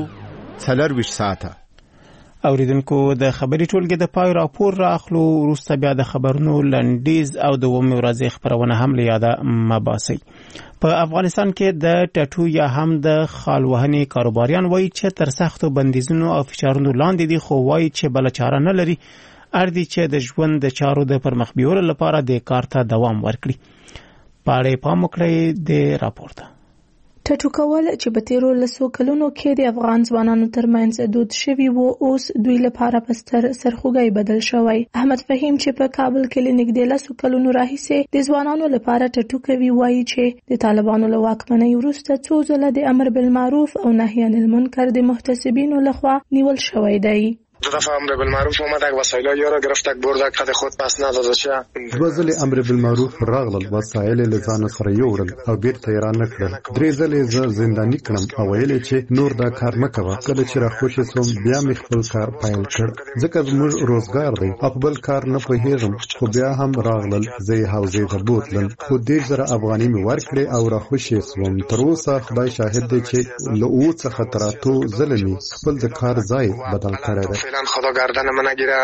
24 ساعته. اوریدونکو د خبري ټولګي د پای راپور راخلو وروسته بیا د خبرونو لنډیز او د ومه ورځې خبرونه هم لیاده مباسي. په افغانستان کې د ټاټو یا هم د خالوهنې کاروباریان وایي چې تر سختو بندیزونو او فشارونو لاندې دي، خو وایي چې بل چاره نه لري اردي چې د ژوند د چارو د پرمخ بیولو لپاره د کار ته دوام ورکړي. پاړې پام وکړئ د راپور ته. ټټو کول چې په تیرو لسو کلونو کې د افغان ځوانانو ترمنځ دود شوی وو، اوس دوی لپاره په ستر سرخوږی بدل شوی. احمد فهیم چې په کابل کې لنګدې لسو کلونو راهیسې د ځوانانو لپاره ټټو کوي وایي چې د طالبانو له واکمنۍ وروسته څو ځله د امر بالمعروف او نهی عن المنکر د محتسبینو لخوا نیول شوی دی. دو دفعه امر بالمعروف اومدک وسایل یارو گرفتک بردک خد خود پس نداده شه. دو ځلې امر بالمعروف راغلل، وسایل له ځان سره یوړل او بیرته یې را نه کړل. درې ځلې زه زنداني کړم او ویل چې نور دا کار مه کوه. کله چې راخوشې سوم بیا مې خپل کار پیل کړ، ځکه زموږ روزګار دی او بل کار نه پوهېږم. خو بیا هم راغلل، زه یې حوزې ته بوتلم، خو 10,000 افغانۍ مې ورکړې او راخوشې سوم. تر اوسه خدای شاهد دی چې له 7 څخه تر 8 ځله مې خپل د کار ځای بدل کړی دی. خدا گردن من نگیره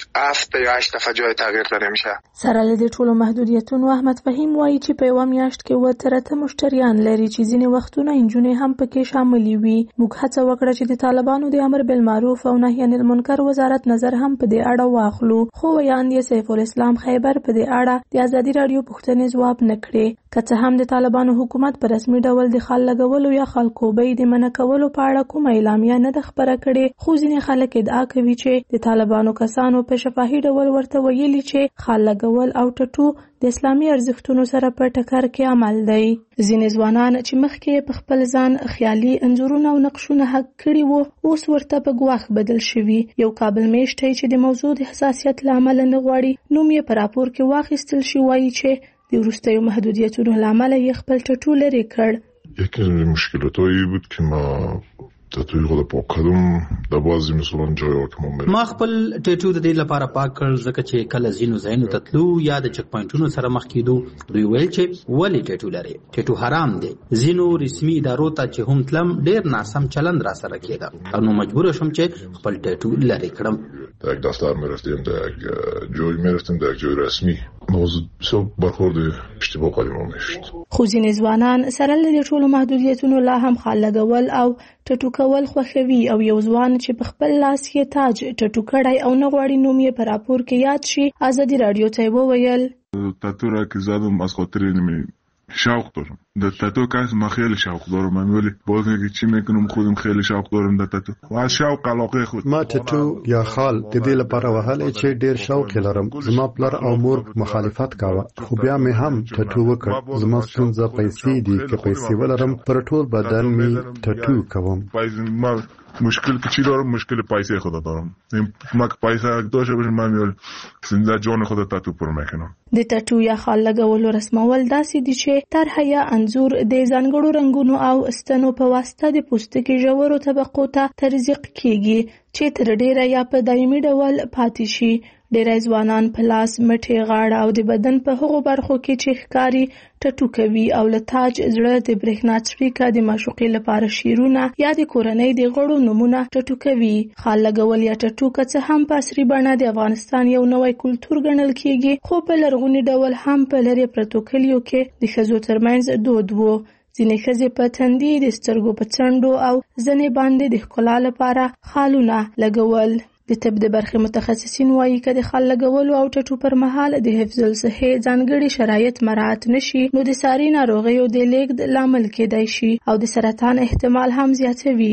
7 یا 8 دفعه جای تغییر داده میشه. سره له دې ټولو محدودیتونو احمد فهیم وایي چې په یوه میاشت کې 7 مشتریان لري چې ځینې وختونه انجونې هم پکې شاملې وي. موږ هڅه وکړه چې د طالبانو د امر بالمعروف او نهی عن المنکر وزارت نظر هم په دې اړه واخلو، خو ویاند سیف الاسلام خیبر په دې اړه د آزادي رادیو پوښتنې ځواب نه کړې. که څه هم د طالبانو حکومت په رسمي ډول د خال لګولو یا خلکوبۍ د منع کولو په اړه کومه اعلامیه نه ده خپره کړې، خو ځینې خلک ادعا کوي چې د طالبانو کسانو په شفاهي ډول ورته ویلي چې خال لګول او ټټو د اسلامي ارزښتونو سره په ټکر کې عمل دی. ځینې ځوانان چې مخکې په خپل ځان خیالي انځورونه او نقشونه حق کړي وو، اوس ورته په ګواښ بدل شوي. یو کابل میشتی چې د موضوع د حساسیت له امله نه غواړي نوم یې په راپور کې واخیستل شي، وایي چې د وروستیو محدودیتونو له امله یې خپل ټټو لرې کړ. یکی از مشکلاتایی بود که ما تاتوی خود پاک کردم در بعضی مثلا جای‌ها که ما ما خپل ټټو د دې لپاره پاک کړ ځکه چې کله ځینو ځایونو ته تلو یا د چک پوینټونو سره مخ کېدو دوی ویل چې ولې ټټو لري، ټټو حرام دی. ځینو رسمي ادارو ته چې هم تلم ډېر ناسم چلند را سره کېده او نو مجبور شوم چې خپل ټټو لرې کړم. در یک دفتر میرفتیم، در یک جایی میرفتیم، در یک جای رسمی بسیار برخورد اشتباه قدیم ما میشد. خو ځینې ځوانان سره له ټولو محدودیتونو لا هم خال لګول او ټټو کول خوښوي او یو ځوان چې په خپل لاس یې تاج ټټو کړی او نه غواړي نوم یې په راپور کې یاد شي، آزادي رادیو ته وویل تاتو را که زدم از خاطر شوق دارم در تاتو کس من خیلی شوق دارم. من ولی باز نگه چی میکنم خودم خیلی شوق دارم در تاتو و از شوق علاقه خود ما ټټو یا خال د دې لپاره وهلې چې ډېر شوق لرم. زما پلار او مور مخالفت کاوه، خو بیا مې هم ټټو وکړ. زما ستونزه پیسې دي، که پیسې ولرم پر ټول بدن مې ټټو کوم. مشکل که چی دارم؟ مشکل پیسه خدا دارم. ما که پیسه داشته باشم من میال زنده جان خدا تاتو پر میکنم. د ټټو یا خال لګولو رسمول داسې دي چې طرحه یا انځور د ځانګړو رنګونو او ستنو په واسطه د پوستکي ژورو طبقو ته تزریق کیږي چې تر ډیره یا په دایمي ډول پاتې شي. ډیری ځوانان په لاس، مټې، غاړه او د بدن په هغو برخو کې چې ښکاري ټټو کوي او له تاج، زړه، د برېښنا څپیکه، د معشوقې لپاره شیرونه یا د کورنۍ د غړو نومونه ټټو کوي. خال لګول یا ټټو که څه هم په عصري بڼه د افغانستان یو نوی کلتور ګڼل کیږي، خو په لرغوني ډول هم په لرې پرتو کلیو کې د ښځو ترمنځ دود وو. ځینې ښځې په تندي، د سترګو په څنډو او ځینې باندې د ښکلا لپاره خالونه لګول. د طب د برخې متخصصین وایي که د خل لګولو او ټټو پر مهال د حفظ الصحې ځانګړي شرایط مراعات نشي نو د ساري ناروغیو د لیږد لامل کېدای شي او د سرطان احتمال هم زیاتوي.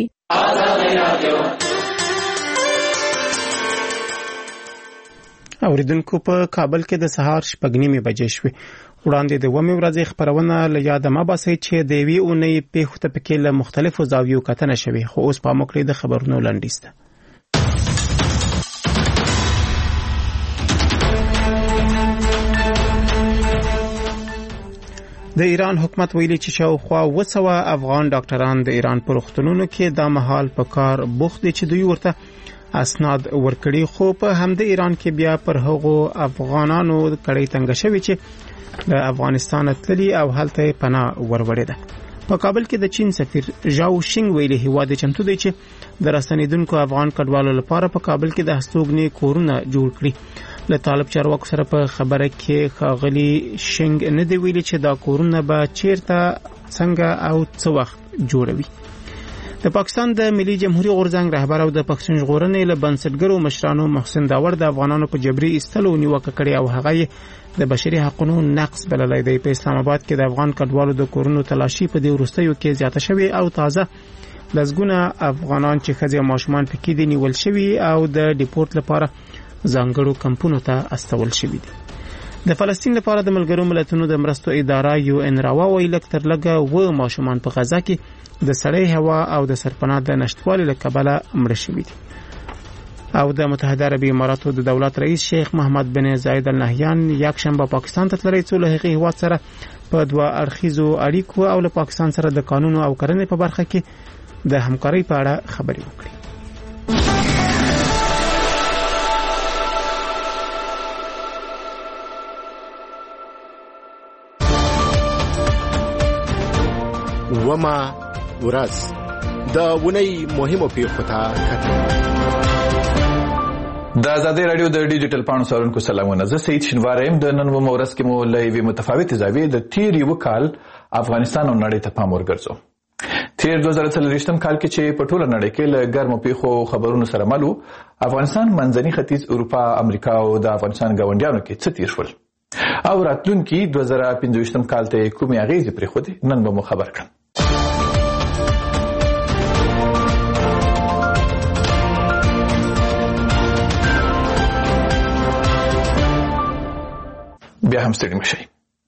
اوریدونکو په کابل کې د سهار 6:30 بجې شوې. وړاندې د ومې ورځې خبرونه له یاده ما باسي چې د وی اونۍ په خطه پکې له مختلفو زاویو کتنه شوې خو اوس په موکړې د خبرونو لنډیسته. د ایران حکومت ویلي چې شاوخوا 200 افغان ډاکټران د ایران په روغتونونو کې د مهال په کار بوخت دي چې دوی ورته اسناد ورکړي خو په همد ایران کې بیا پر هغو افغانانو کړي تنګ شوی چې د افغانستان تللی او هلته پناه وروړي ده. په کابل کې د چین سفیر ژاو شینګ ویلي هیواد چمتو دی چې د رسنیدونکو افغان کډوالو لپاره په کابل کې د هستوګنې کورونه جوړ کړي. له طالب چارواکو سره په خبره کې خاغلی شینګ نه دی ویلي چې دا کورونه به چیرته څنګه او څو وخت جوړوي. د پاکستان د ملي جمهوریت غورځنګ رهبر او د پښتون ژغورنې له بنسټګرو مشرانو محسن داور د افغانانو په جبري ایستلو نیوکه کړې او هغه د بشري حقوقو نقض بللی دی. په اسلام آباد کې د افغان کډوالو د کورونو تلاشي په دې وروستیو کې زیاته شوې او تازه لزګونه افغانان چې ښځې او ماشومان پکې دي نیول شوي او د ډیپورت لپاره ځانګړو کمپونو ته استول شوي دي. د فلسطین لپاره د ملګرو ملتونو د مرستو اداره UN راوا ویل تر لږه و ماشومان په غزا کې د سړې هوا او د سرپناه د نشټوالي له کبله مړ شوي دي. او د متحده عربي اماراتو د دولت رئیس شیخ محمد بن زاید ال نهیان یک شنبه پاکستان ته تللی څو له هغې هیواد سره په دوه اړخیزو اړیکو او له پاکستان سره د قانونو او کرنې په برخه کې د همکارۍ په اړه خبرې وکړي. وما ورځ د ونی مهمو پیښو ته کتل. د آزادۍ رادیو د ډیجیټل پاڼو څارونکو سلامونه. زه سید شینوار یم. د نن ورځ کې مو له یوې متفاوتې زاویې د تیر یو کال افغانستان او نړۍ ته پام ورګرځو. تیر 2023 کال کې چې په ټوله نړۍ کې له ګرمو پیښو خبرونو سره مل و، افغانستان منځني ختیځ اروپا امریکا او د افغانستان ګاونډیانو کې څه تیر شول او راتلونکي 2025 کال ته کومې اغیزې پرېښودې نن به مو خبر کړم. بیا هم ستړي مشئ.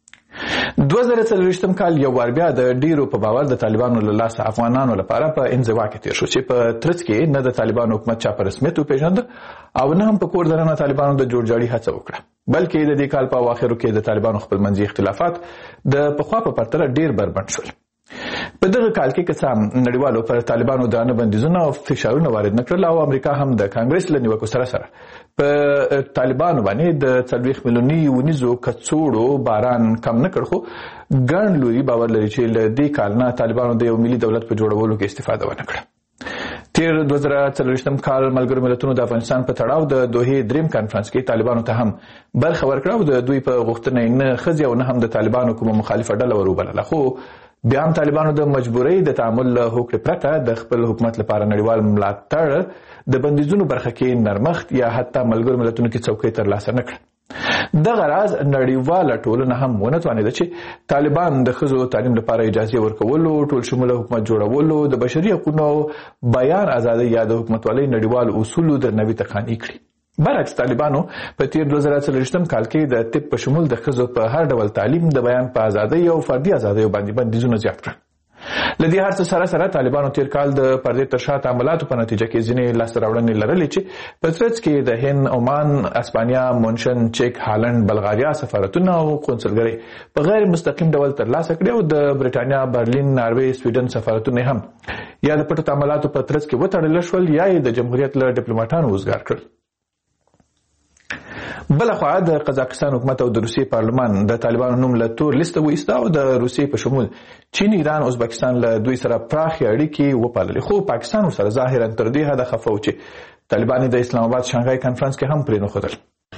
2023 کال یو وار بیا د ډیرو په باور د طالبانو له لاسه افغانانو لپاره په انزوا کې تیر شو چې په ترڅ کې نه د طالبانو حکومت چا په رسمیت وپېژند او نه هم په کور دننه طالبانو د جوړجاړي هڅه وکړه، بلکې د دې کال په اواخرو کې د طالبانو خپلمنځي اختلافات د پخوا په پرتله ډیر بربند شول. په دغه کال کې قسم نړیوالو پر طالبانو د نه بندیزونو او فشارونو وارد نکړل او امریکا هم د کانګرس له نیوکو سره په طالبانو باندې د 40 میلیوني ونیزو کڅوړو باران کم نه کړ، خو ګڼ لوري باور لري چې له دې کال نه طالبانو د یو ملي دولت په جوړولو کې استفاده ونه کړه. تیر 2023 کال ملګرو ملتونو د افغانستان په تړاو د دوحې دریم کانفرنس کې طالبانو ته هم برخه ورکړه او د دوی په غوښتنه نه ښځې او نه هم د طالبانو کومه مخالفه ډله وروبلله، خو بیا هم طالبانو د مجبورۍ د تعامل له هوکړې پرته د خپل حکومت لپاره نړیوال ملاتړ د بندیزونو برخه کې نرمښت یا حتی ملګرو ملتونو کې څوکۍ ترلاسه نه کړه. دغه راز نړیواله ټولنه هم ونه توانېده چې طالبان د ښځو تعلیم لپاره اجازه ورکولو، ټول شموله حکومت جوړولو، د بشري حقوقو بیان ازادۍ یا د حکومتولۍ نړیوال اصولو درناوي ته قانع کړي. برعکس طالبانو په تیر 2023 کال کې د طب په شمول د ښځو په هر ډول تعلیم، د بیان په ازادۍ او فردي ازادۍ باندې بندیزونه زیات کړل. لدې هر څه سره طالبانو تیر کال د پردې تر شا تعاملاتو په نتیجه کې ځینې لاسته راوړنې لرلې چې په ترڅ کې د هند، عمان، اسپانیا، مونشن، چک، هالند، بلغاریا سفارتونه او قونسلګرۍ په غیر مستقیم ډول ترلاسه کړي او د برېټانیا، برلین، ناروې، سویډن سفارتونه هم یا د پټو تعاملاتو په ترڅ کې وتړل شول یا د جمهوریت له ډیپلوماټانو وزګار کړل. بلخوا د قزاقستان حکومت او د روسیې پارلمان د طالبانو نوم له تور لیسته وایسته او د روسیې په شمول چین، ایران، ازبکستان له دوی سره پراخې اړیکې وپاللې، خو پاکستان ورسره ظاهرا تر دې حده خفه و چې طالبان د اسلام آباد شانګهای کانفرنس کې هم پرې نښودل.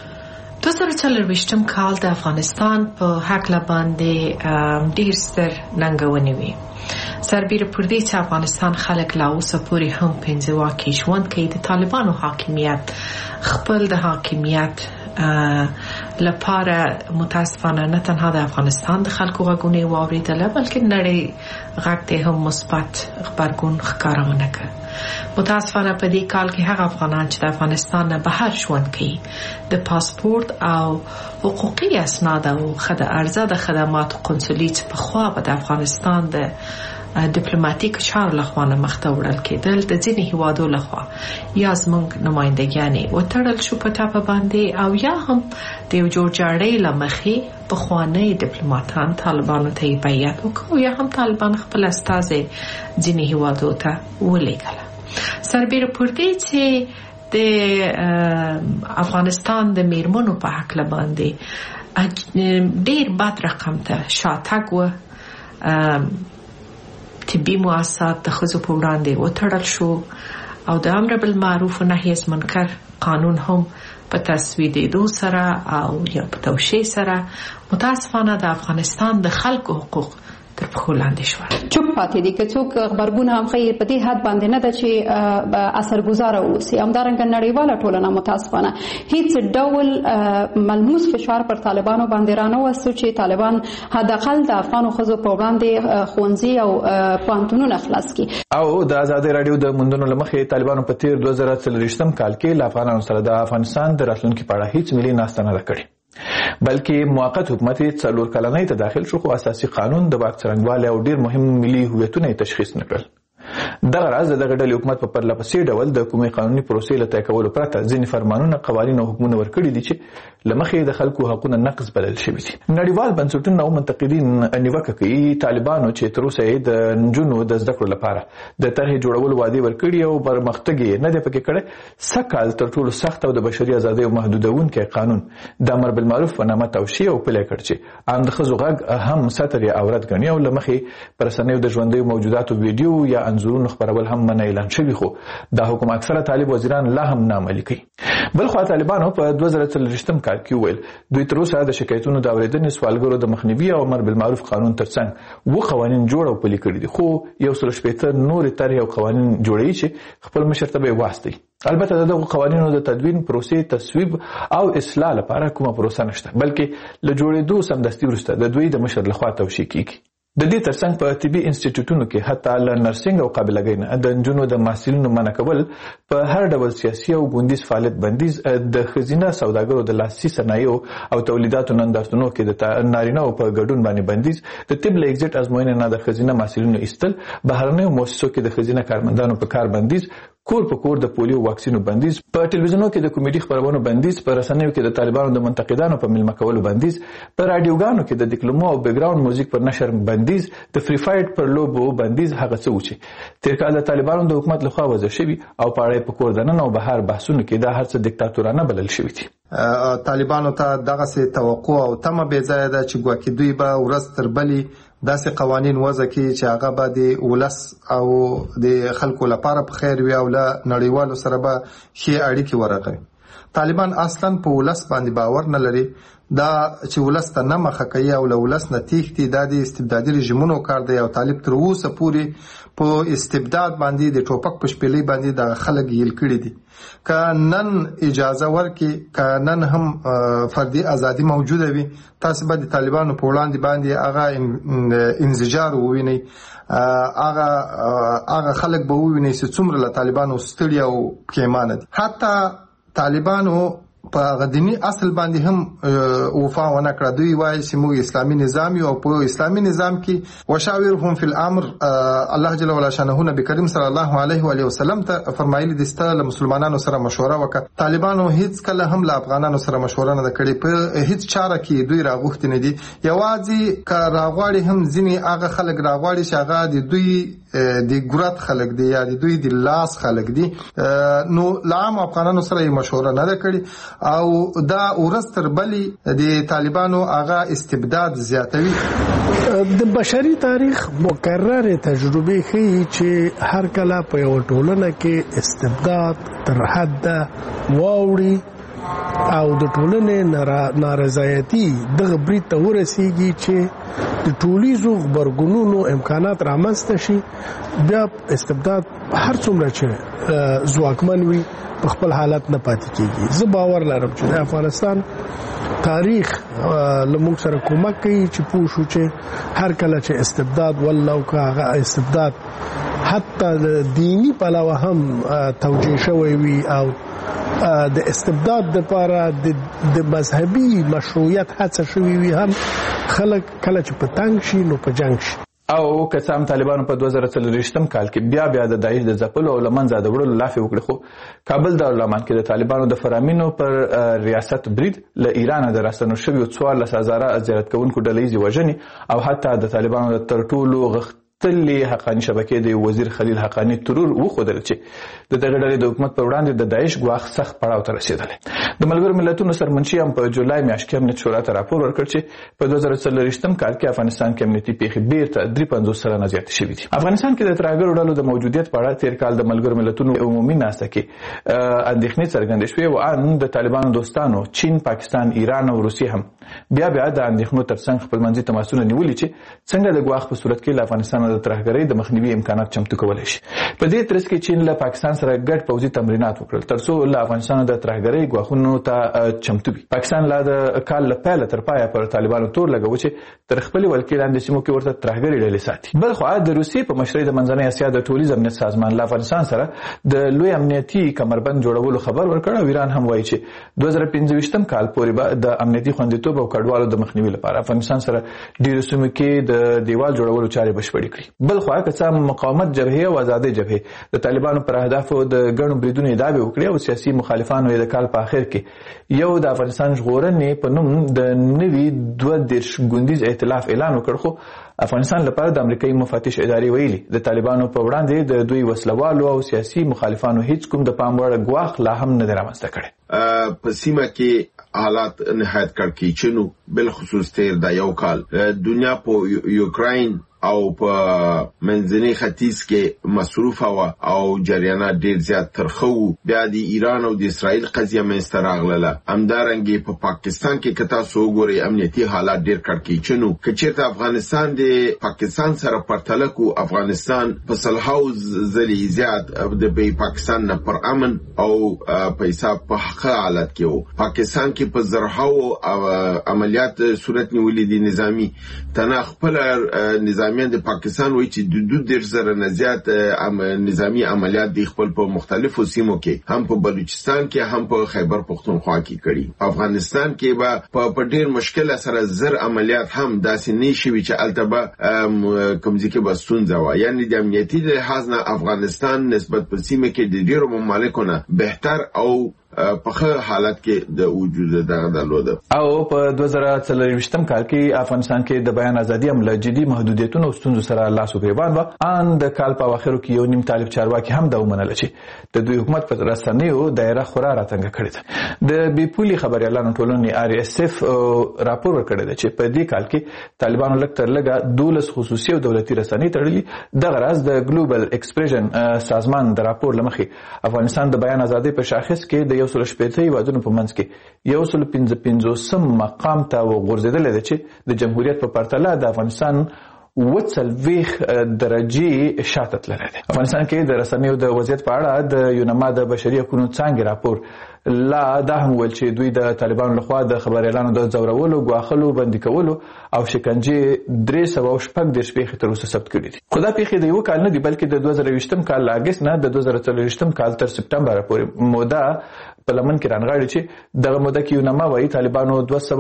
2024 کال د افغانستان په هکله باندې ډیر ستر ننګونې وي. سربیره پر دې چې افغانستان خلک لا اوسه پورې هم په انزوا کې ژوند کوي د طالبانو حاکمیت خپل د حاکمیت لپاره متاسفانه نه تنها د افغانستان د خلکو غږونه واوریدل بلکې نړۍ غږ ته هم مثبت خبرګون ښکارونه کړ متاسفانه په دې کال کې هغه افغانان چې د افغانستان نه بهر ژوند کوي د پاسپورت او حقوقي اسناد او ارزه د خدماتو قنصلي چې په خوا به د افغانستان د ډیپلوماټیک چارو لخوا نه مخته وړل کېدل د ځینې هیوادو لخوا یا زموږ نمایندګیانې وتړل شو په ټاپه باندې او یا هم د یو جوړجاړۍ له مخې پخواني ډیپلوماټان طالبانو ته بیعت وکړو یا هم طالبان خپل استازي ځینې هیوادو ته ولېږله سربیره پر دې چې د افغانستان د میرمنو په حق باندې ډېر بد رقم ته شاتګ و طبي مؤسسات د ښځو په وړاندې وتړل شو او د امر بالمعروف و نهي عن المنکر قانون هم په تصویبېدو سره او یا په توشیح سره متاسفانه د افغانستان د خلکو حقوق تر پښو لاندې شو. چوپ پاتې دي که څوک خبرګون هم خیر په دې حد باندې نه ده چې اثرګذار اوسي همدارنګه نړیواله ټولنه متاسفانه هیڅ ډول ملموس فشار پر طالبانو باندې رانوستو چې طالبان حداقل د افغانو ښځو په وړاندې ښوونځي او پوهنتونونه خلاص کړي. او د ازادي رادیو د موندنو له مخې طالبانو په تیر 2023 کال کې له افغانانو سره د افغانستان د راتلونکي په اړه هیڅ ملي ناسته نه ده کړې بلکې موقت حکومت یې 4 کلنۍ ته داخل شو خو اساسي قانون د واک څرنګوالي او ډیر مهم ملي هویتونه تشخیص نه کړل. دغه راز دغه ډلې حکومت په پرلپسې ډول د کومې قانوني پروسې له طی کولو پرته ځینې فرمانونه قوانین او حکمونه ورکړي دي چې له مخې د خلکو حقونه نقض بلل شوي دي. نړیوال بنسټونه او منتقدین نیوکه کوي طالبانو چې تر اوسه یې د نجونو د زده کړو لپاره د طرحې جوړولو وعدې ورکړي او پرمختګ یې نه دی پکې کړی سږ تر ټولو سخت او د بشري ازادیو محدودونکی قانون د امر بالمعروف په نامه توشیح او پلی کړ چې ان د ښځو غږ هم ستر یا عورت ګڼي او له مخې پر رسنیو د ژوندیو موجوداتو ویډیو یا انځورونو خپرول هم منع اعلان شوي خو د حکومت اکثره طالب وزیران لا هم ناعملي کوي. بلخو طالبانو په 2023 کال کې ویل دوی تر اوسه د شکایتونو د اورېدنې سوالګرو د مخنیوي او امر بالمعروف قانون ترڅنګ و قوانین جوړ او پلي کړي دي خو یو سل شپېته نورې طرحې او قوانین جوړوي چې خپل مشر ته به واستي. البته دغه قوانینو د تدوین پروسې تصویب او اصلاح لپاره کومه پروسه نشته بلکې له جوړېدو سمدستي وروسته د دوی د مشر لخوا توشیح کیږي. د دې ترڅنګ په طبي انسټیټیوټونو کې حتی له نرسنګ او قابلګۍ نه د نجونو د محصلینو منع کول په هر ډول سیاسي او ګوندیز فعالیت بندیز د ښځینه سوداګرو د لاسي صنایعو او تولیداتو نندارتونو کې د نارینه‌و په ګډون باندې بندیز د طب له ایگزیټ ازموینې نه د ښځینه محصلینو ایستل بهرنیو مؤسسو کې د ښځینه کارمندانو په کار بندیز کور په کور د پولیو واکسینو بندیز په ټلویزیونو کې د کمیډي خبرونو بندیز په رسنیو کې د طالبانو د منتقدانو په ملمه کولو بندیز په رادیوګانو کې د ډیکلومو او بیک ګراوند موزیک پر نشر بندیز د فری فایټ پر لوبو بندیز هغه څه و چې تیر کال د طالبانو د حکومت لخوا وضع شوي او په اړه په کور دننه او بهر بحثونو کې دا هر څه دیکتاتورانه بلل شوي دي. طالبانو ته دغه سي توقع او تمه بې ځای ده چې ګواکې دوی به ورځ تر بلې داسې قوانین وضع کړي چې هغه به د ولس او د خلکو لپاره په خیر وي او له نړیوالو سره به ښې اړیکې ورغوي. طالبان اصلا په ولس باندې باور نه لري دا چې ولس ته نه مخه کوي او له ولس نه تېښتي دا د استبدادي رژیمونو کار دی او طالب تر اوسه پورې په استبداد باندې د ټوپک په شپېلۍ باندې د خلک ګیل کړي دي. که نن اجازه ورکړي که نن هم فردي ازادي موجوده وي تاسو به د طالبانو په وړاندې باندې هغه انزجار ووینئ هغه خلک به ووینئ چې څومره له طالبانو ستړي او پښیمانه دي. حتی طالبانو په غدنی اصل باندې هم وفا ونه کړه. دوی وایي چې موږ اسلامي نظام یو او په اسلامي نظام کې وشاورهم فی الامر الله جل وعلا شانه نبی کریم صلی الله علیه و آله وسلم ته فرمایلی دي ستاسو مسلمانانو سره مشوره وکړه. طالبانو هیڅ کله هم له افغانانو سره مشوره نه کړې په هیڅ چاره کې دوی راغوښتي نه دي. یوازې که راغواړي هم ځینې هغه خلک راغواړي چې هغه د دوی د ګرات خلک دي یا د دوی د لاس خلک دي نو لعام افغانانو سره مشوره نه کړي او دا ورځ تر بلې د طالبانو هغه استبداد زیاتوي. د بشري تاریخ مکرر تجربه ښیي چې هر کله په یو ټولنه کې استبداد تر حد واوړي او د ټولنې نارضایتي دغه برید ته ورسیږي چې د ټولیزو غبرګونونو امکانات رامنځته شي، بیا استبداد هر څومره چې ځواکمن وي په خپل حالت نه پاتې کیږي. زه باور لرم چې د افغانستان تاریخ لمونږ سره کومک کوي چې پوه شو چې هر کله چې استبداد والله که هغه استبداد حتی دینی پلوه هم توجیه شوی وي او د استبداد لپاره د مذهبي مشروعیت هڅه شوی وي، هم خلک کله چې په تنګ شي نو په جنگ شي. او که څه هم طالبانو په 2023 کال کې بیا د داعش د ځپلو او له منځه د وړلو لافې وکړې، خو کابل دارالمان کې د طالبانو د فرامینو پر ریاست برید له ایران د راستنو شویو 14,000 زیارت کوونکو ډلهیزې وژنې او حتی د طالبانو د تر ټولو غښتلې حقاني شبکې د وزیر خلیل حقاني ترور وښودل چې د دغه ډلې د حکومت پر وړاندې د داعش ګواښ سخت پړاو ته رسېدلی. د ملګرو ملتونو سرمنشي هم په جولای میاشت کې امنیت شورا ته راپور ورکړ چې په 2023 کال کې افغانستان کې امنیتي پیښې بیرته 53 سلنه زیاتې شوې دي. افغانستان کې د ترهګرو ډلو د موجودیت په اړه تیر کال د ملګرو ملتونو عمومي ناسته کې اندېښنې څرګندې شوې او ان د طالبانو دوستانو چین، پاکستان، ایران او روسیې هم بیا د اندېښنو ترڅنګ خپلمنځي تماسونه نیولي چې څنګه د ګواښ په صورت کې له افغانستان د ترهګرۍ د مخنیوي امکانات چمتو کولی شي. په دې ترڅ کې چین له پاکستان سره ګډ پوځي تمرینات وکړل ترڅو له افغانستان د ترهګرۍ ګواښونو ته چمتو وي. پاکستان لا د کال له پیله تر پایه پر طالبانو تور لګوي چې تر خپل ولکې لاندې سیمو کې ورته ترهګرۍ ډلې ساتي. بل خو د روسیې په مشرۍ د منځنۍ اسیا د ټولیز امنیت سازمان له افغانستان سره د لوی امنیتي کمربند جوړولو خبر ورکړ او ایران هم وایي چې 2025 کال پورې به د امنیتي خوندیتوب او کډوالو د مخنیوي لپاره افغانستان سره ډیرو سیمو کې د دیوال جوړولو چارې بشپړې کړي. بل خو که څه مقاومت جبهې او آزادۍ جبهې د طالبانو پر اهدافو د ګڼو بریدونو ادعاوې وکړې او سیاسي مخالفانو یې د کال په اخر کې یو د افغانستان ژغورنې په نوم د نوي 22 ګوندیز ائتلاف اعلان وکړ، خو افغانستان لپاره د امریکایي مفتش ادارې ویلي د طالبانو په وړاندې د دوی وسلوالو او سیاسي مخالفانو هیڅ کوم د پام وړ ګواښ لا هم نه دی رامنځته کړی. په سیمه کې حالات نهایت کړکېچنو، بالخصوص تیر دا یو کال دنیا په یوکراین او په منځني ختیځ کې مصروف او جریانات ډیر زیات ترخه وو. بیا د ایران او د اسرائیل قضیه منځته راغله. همدارنګه په پاکستان کې کتا سو ګوري امنیتي حالات ډیر کړکېچنو. کچېرته افغانستان د پاکستان سره پرتله کو افغانستان په صلحاو ځلې زیات د پاکستان نه پر امن او پیسې په حق حالت کې وو. پاکستان کې په زرهاو عملیات صورت نیولې دي نظامی تنه خپل نظامی د پاکستان وایي چې د 2,000 نه زیات نظامی عملیات د خپل په مختلفو سیمو کې هم په بلوچستان کې هم په خیبر پختونخوا کې کړي. افغانستان کې به په ډیر مشکل سره زر عملیات هم داسې نشي چې البته کومځي کې بسونځه و. یعنی د امنیتي لحاظ نه افغانستان نسبت په سیمه کې د ډیرو ممالکو نه بهتر او په حالت کې د وجود دغه درلوده. او په 2023 کال کې افغانستان کې د بیان ازادي هم له جدي محدودیتونو او ستونزو سره لاس او ګریوان و. ان د کال په اواخرو کې یو نیم طالب چارواکي هم دا ومنله چې د دوی حکومت په رسنیو دایره خورا راتنګ کړې ده. د بیپولي خبريالانو ټولنې RSF راپور ورکړی دی چې په دې کال کې طالبانو لږ تر لږه 12 خصوصي او دولتي رسنۍ تړلي. دغه راز د ګلوبل ایکسپریشن سازمان د راپور لمخې افغانستان د بیان ازادي په شاخص کې د 180 هیوادونو په منځ کې 155 مقام ته وغورځېدلی دی چې د جمهوریت په پرتله د افغانستان 40 درجې شاته تللی دی. افغانستان کې د رسنیو د وضعیت په اړه د یونما د بشري حقوقو څانګې راپور لا دا هم ویل چې دوی د طالبانو لخوا د خبريالانو د ځورولو، ګواښلو، بندي کولو او شکنجې 316 پیښې تر اوسه ثبت کړي دي. خو دا پیښې د یو کال نه دي بلکې د 2020 کال له اګست نه د 2023 کال تر سپټمبر پورې موده په لمن کې رانغاړي چې دغه موده کې یونما وايي طالبانو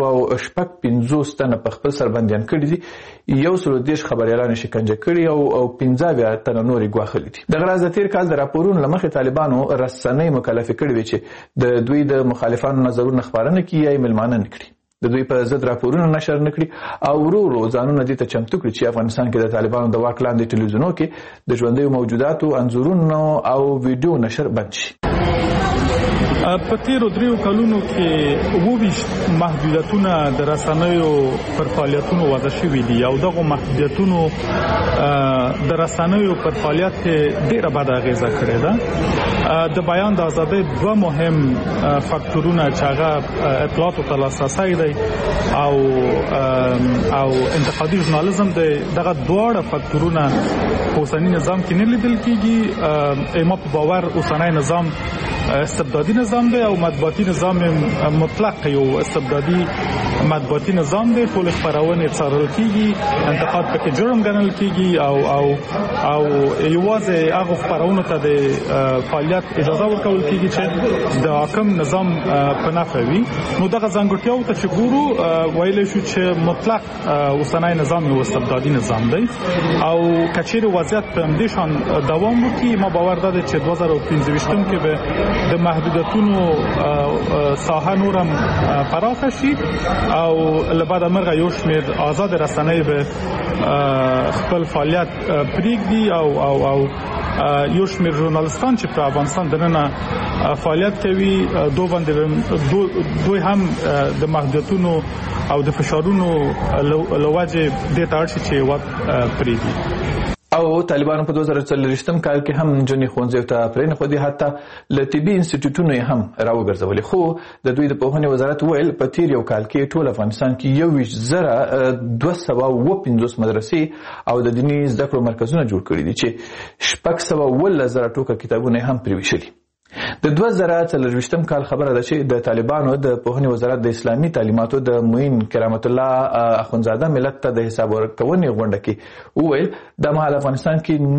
255 تنه په خپل سر بندیان کړي دي، 130 خبريالان شکنجه کړي او 15 تنه نورې ګواښلي دي. دغه راز د تیر کال د راپورونو لمخې طالبانو رسنۍ مکلف کړي وي چې د دوی د مخالفانو نظرونه خبرونه کوي یا ملمانه نکړي، د دوی په ضد راپورونه نشر نکړي او ورو ځانونه دې ته چمتو کړي چې افغانستان کې د طالبانو د واک لاندې ټلویزیونونو کې د ژوندیو موجوداتو انځورونو او ویډیو نشر بند شي. په تیرو 3 کلونو کې 22 محدودیتونه د رسنیو پر فعالیتونو وضع شوي دي او دغه محدودیتونو د رسنیو پر فعالیت کې ډیره بد اغیزه کړې ده. د بیان د ازادۍ دوه مهم فاکتورونه چې هغه اطلاعات او لاسرسی دی او انتقادي ژورنالیزم دی، دغه دواړه فاکتورونه په اوسنی نظام کې نه لیدل کیږي. ما په باور اوسنی نظام استبدادي نظام دی او مطبوعاتي نظام مطلق یو استبدادي مطبوعاتي نظام دی. ټول خبرونه څارل کیږي، انتقاد پکې جرم ګڼل کیږي او یوازې هغه خبرونه ته د فعالیت اجازه ورکول کیږي چې د حاکم نظام په نفع وي. نو دغه ځانګړتیاو ته چې ګورو ویل شو چې مطلق اوسنی نظام یو استبدادي نظام دی او کچېر وضعیت په همدې شان دوام وکړي، ما باور ده چې 2015 کې به د محدودیتونو ساحه نورم پراخه شي او لبعد مرغه یو شمېر آزاد رسنۍ به خپل فعالیت پرېږدي او یو شمېر ژورنالیستان چې په افغانستان دننه فعالیت کوي دوی هم د محدودیتونو او د فشارونو لوجه د تاړ شي چې وخت پرېږدي. او طالبانو په 2040 کال کې هم جنې خونځو ته پرېنه خو دي حتی لطبي انسټیټیوټونه هم راوګرځولې. خو د دوی د پوهنې وزارت ویل په تیر یو کال کې ټول افغانستان کې 2,250 مدرسې او د دیني زده کړو مرکزونه جوړ کړي دي چې 610,000 ټوکه کتابونه هم پریوشلي. د 2024 کال خبره ده چې د طالبانو د پوهنې وزارت د اسلامي تعلیماتو د معین کرامت الله اخونزاده ملت ته د حساب ورکونې غونډه کې وویل د مهال افغانستان کې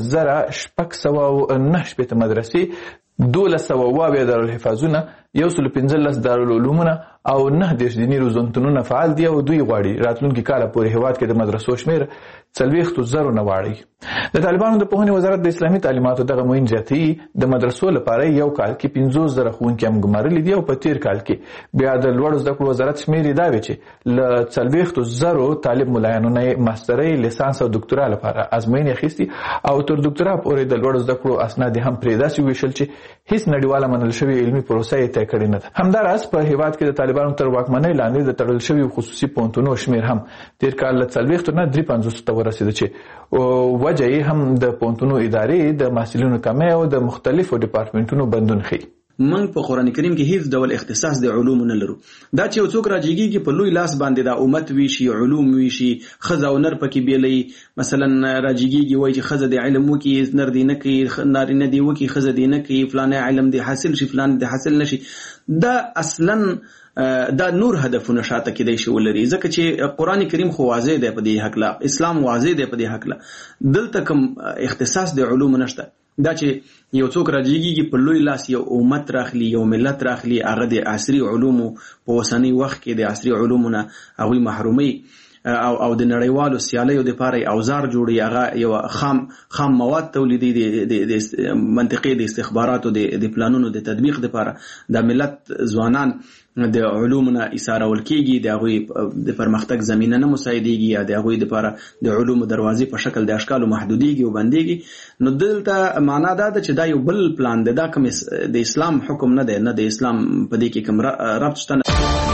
19,609 مدرسې، 1200 دارالحفاظونه، 115 دارالعلومونه او 9 دیني روزنتونونه فعال دي او دوی غواړي راتلونکي کال پورې هیواد کې د مدرسو شمیر 40,000 نه واړي. د طالبانو د پوهنې وزارت د اسلامي تعلیماتو دغه معین زیاتي د مدرسو لپاره یو کال کې 15,000 ښوونکي هم ګمارلي دي او په تیر کال کې بیا د لوړو زده کړو وزارت شمیر دا وی چې ل 40,000 طالب ملایانو نه ماسترۍ، لیسانس او ډاکټرا لپاره ازموینې اخیستي او تر ډاکټرا پورې د لوړو زده کړو اسناد هم پرې داسې ویشل چې هیڅ نړیواله منل شوی علمي پروسه یې طی کړې نه ده. همداراز په هیواد کې د طالبانو تر واکمنۍ لاندې د تړل شوی خصوصي پوهنتونونو شمیر هم تیر کال ل 40 نه 53 ته ورسېد چې وجه یې هم د پوهنتونو ادارې د محصلینو کمی او د مختلفو ډپارټمنټونو بندون ښیي. من په قران کریم کې هیڅ ډول اختصاص د علوم نه لرو. دا چې یو څوک راځيږي په لوی لاس باندې د امت وی شي، علوم وی شي، خزه او نر پکې بیلې، مثلا راځيږي وای چې خزه د علم وکي، نر دی نه کوي، نارینه دی وکي، خزه دی نه کوي، فلانه علم دی حاصل شي، فلان دی حاصل نشي. دا اصلا دا نور هدفونه شاته کېدای شي ولري، ځکه چې قران کریم خو واضح دی په دې حق لا، اسلام واضح دی په دې حق لا، دلته کوم اختصاص د علوم نشته. دا چې یو څوک راځيږي په لوی لاس یو امت راخلي، یو ملت راخلي، هغه د عصري علومو په اوسنی وخت کې د عصري علومونه هغه محرومي او د نړیوالو سیالیو د لپاره اوزار جوړي، هغه یو خام مواد تولیدي د منطقي د استخباراتو د پلانونو د تطبیق لپاره د ملت ځوانان د علومونه ایثارول کیږي، د هغه د پرمختګ زمينه نه مساعديږي، یا د هغه لپاره د علومو دروازې په شکل د اشکالو محدوديږي او بنديږي. نو دلته معنا دا ده چې دا یو بل پلان دی، دا کوم د اسلام حکم نه دی، نه د اسلام په دې کې کوم ربط شته.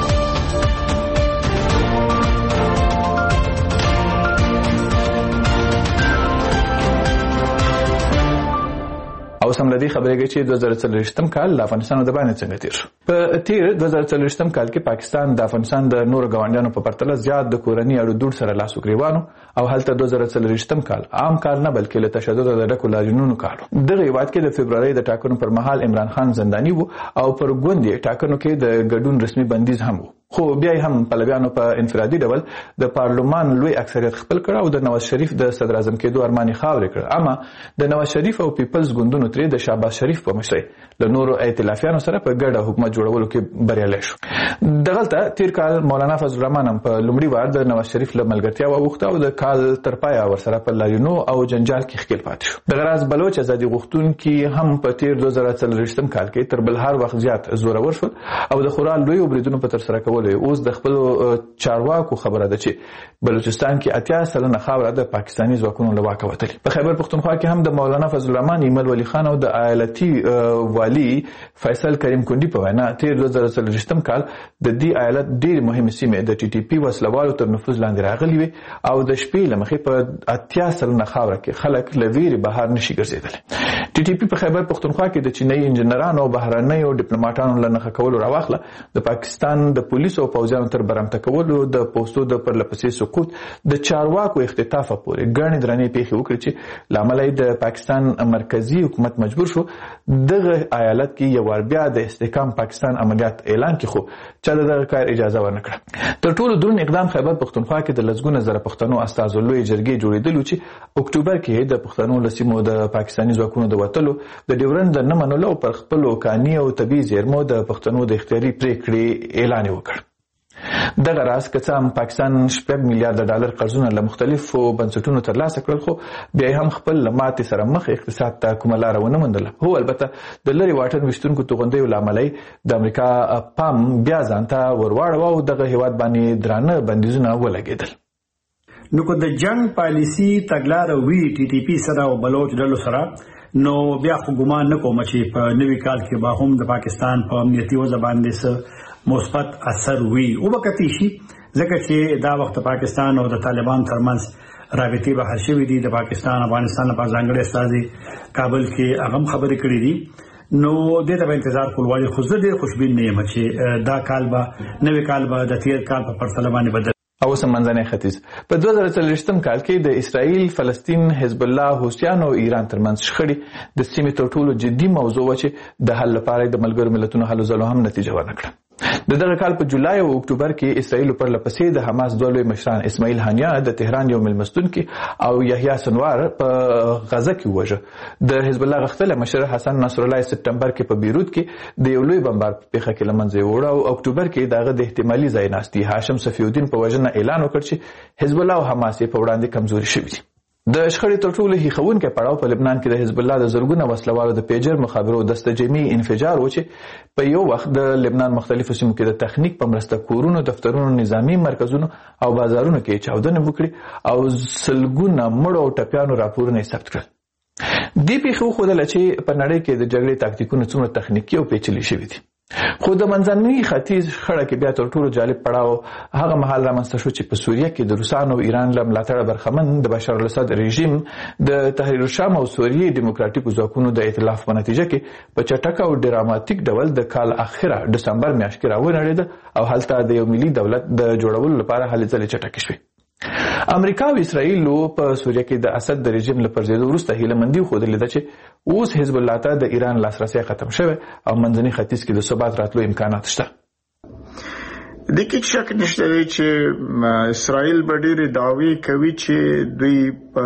او سم لدی خبرېږي چې 2040 کال د افغانستان د باندې څنګه تیر شو. په تیر 2040 کال کې پاکستان د افغانستان د نورو ګاونډیانو په پرتله زیات د کورنۍ اړو دوړ سره لاس وګریوانو او هلته 2040 کال عام کال نه بلکې له تشدد د ډکو لاریونونو کال. دغه هیواد کې د فبرवरी د ټاکنو پر مهال عمران خان زنداني وو او پر ګوندې ټاکنو کې د ګډون رسمي بندیز هم وو. خو بیا هم پلویانو په انفرادي ډول د پارلمان لوی اکثریت خپل کړ او د نواز شریف د صدر اعظم کېدو ارمان خاورې کړ. اما د نواز شریف او پیپلز ګوندونو ترې د شهباز شریف په مشرۍ له نورو ائتلافیانو سره په ګډه حکومت جوړولو کې بریالي شو. دغلته تیر کال مولانا فضل الرحمن هم په لومړي وار د نواز شریف له ملګرتیا وغوښته او د کال تر پایه ورسره په لاریونو او جنجال کې ښکیل پاتې شو. د غراز بلوچ ازادي غوښتونکي هم په تیر 2040 کال کې تر بل هر وخت زیات زورور شول او د خورا لوی بریدونو په تر سره کولو اوس د خپل چارواکو خبره ده چې بلوچستان کې 80% خاوره د پاکستاني ځواکونو له واکه وتلې. په خیبر پختونخوا کې هم د مولانا فضل الرحمن ایمل ولی خان او د ایالتي والی فیصل کریم کندی په وینا تیر 2040 کال د دې ایالت ډېر مهمه سیمه د ټي ټي پی وسلوالو تر نفوذ لاندې راغلي وي او د شپې لمخې په 80 سلنه خاوره کې خلک لویری بهر نشي ګرځیدل. ټي ټي پی په خیبر پختونخوا کې د چینایي انجنیرانو او بهرنیو ډیپلوماټانو لنخه کولو راواخله د پاکستان د پولیسو او پوځیانو تر برمته کولو د پوسټو د پرلپسې سقوط د چارواکو اختطاف پورې ګڼې درنې پیښې وکړي چې لامل یې د پاکستان مرکزی حکومت مجبور شو دغه ایالت کې یو ور بیا د استحکام پاکستان عملیات اعلان کړي خو چا دغه کار اجازه ورنکړه. تر ټولو دروند اقدام خیبر پختونخوا کې د لسګونه زره پښتنو استازولوی جرګې جوړېدل چې اکتوبر کې د پښتنو لسیمو د پاکستاني ځواکونو د وتلو د ډیورند د نه منلو پر خپل کاني او طبي زیرمو د پښتنو د اختیاري پریکړې اعلان وکړ. دغه راز که هم پاکستان 6 میلیارډ ډالر قرضونه له مختلفو بنسټونو ترلاسه کړل خو بیا هم خپل لماتې سره مخ اقتصاد ته کومه لاره ونه موندله. هو البته د لري واټن وشتونکو توغندیو لامل د امریکا پام بیا ځانته ورواړو او دغه هیواد باندې درانه بندیزونه ولګېدل. نو که د جنگ پالیسی تګلاره وی ټي ټي پی سره او بلوچ ډلو سره نو بیا خو ګمان نه کوم چې په نوي کال کې به هم د پاکستان په امنیتي وضع باندې مثبت اثر وي او وکتی شي ځکه چې دا وخت پاکستان او د طالبان ترمنځ رابطې به هر شوي دي. د پاکستان افغانستان لپاره ځانګړي استازي کابل کې هغه خبرې کړې دي نو د دې انتظار کول وایي خو زه ډېر خوشبین نه یم چې دا کال به نوي کال به د تیر کال په پرتله باندې بدل. او سمنځنی ختیځ په 2023 کال کې د اسرائیل، فلسطین، حزب الله، حوثیانو او ایران ترمنځ شخړې د سیمې تر ټولو جدي موضوع و چې د حل لپاره د ملګرو ملتونو هلو ځلو هم نتیجه ورنکړه. د دغه کال په جولای او اکتوبر کې اسرائیل پر لپسې د حماس دوه لوی مشران اسماعیل هانیه د تهران یو ملمستون کې او یحیی سنوار په غزه کې وژه. د حزب الله غختل مشر حسن نصر الله سپتمبر کې په بیروت کې د یو لوی بمبار په پیښه کې لمنځه وړه او اکتوبر کې دغه د احتمالي ځای ناستي هاشم صفی الدین په وژنه اعلان وکړ چې حزب الله او حماس په وړاندې کمزوري شوي دي. د شخړې تر ټولو هیښوونکی پړاو په لبنان کې د حزب الله د زرګونه وسلوالو د پیجر مخابرو دسته جمعي انفجار و چې په یو وخت د لبنان مختلفو سیمو کې د تخنیک په مرسته کورونو، دفترونو، نظامی مرکزونو او بازارونو کې چاودنې وکړي او سلګونه مړو او ټپیانو راپورونه یې ثبت کړل. دې پیښې وښودله چې په نړۍ کې د جګړې تاکتیکونه څومره تخنیکي او پیچلي شوي دي. خو د منځني ختیځ خړه کې بیا تر ټولو جالب پړاو هغه مهال رامنځته شو چې په سوریه کې د روسانو او ایران له ملاتړه برخمن د بشار الاسد رژیم د تحریر الشام او سوریې دیموکراتیکو ځواکونو د ائتلاف په نتیجه کې په چټک او ډراماتیک ډول د کال اخره دسمبر میاشت کې راونړېده او هلته د یو ملي دولت د جوړولو لپاره هلې ځلې چټکې شوې. امریکا او اسرائیل په سوریه کې د اسد د رژیم له پرځېدو وروسته هیله مندي ښودلې ده چې اوس حزب الله ته د ایران لاسرسی ختم شوی او منځني ختیځ کې د ثبات راتلو امکانات شته. د کې شک نشته چې اسرائیل به ډېرې دعوې کوي چې دوی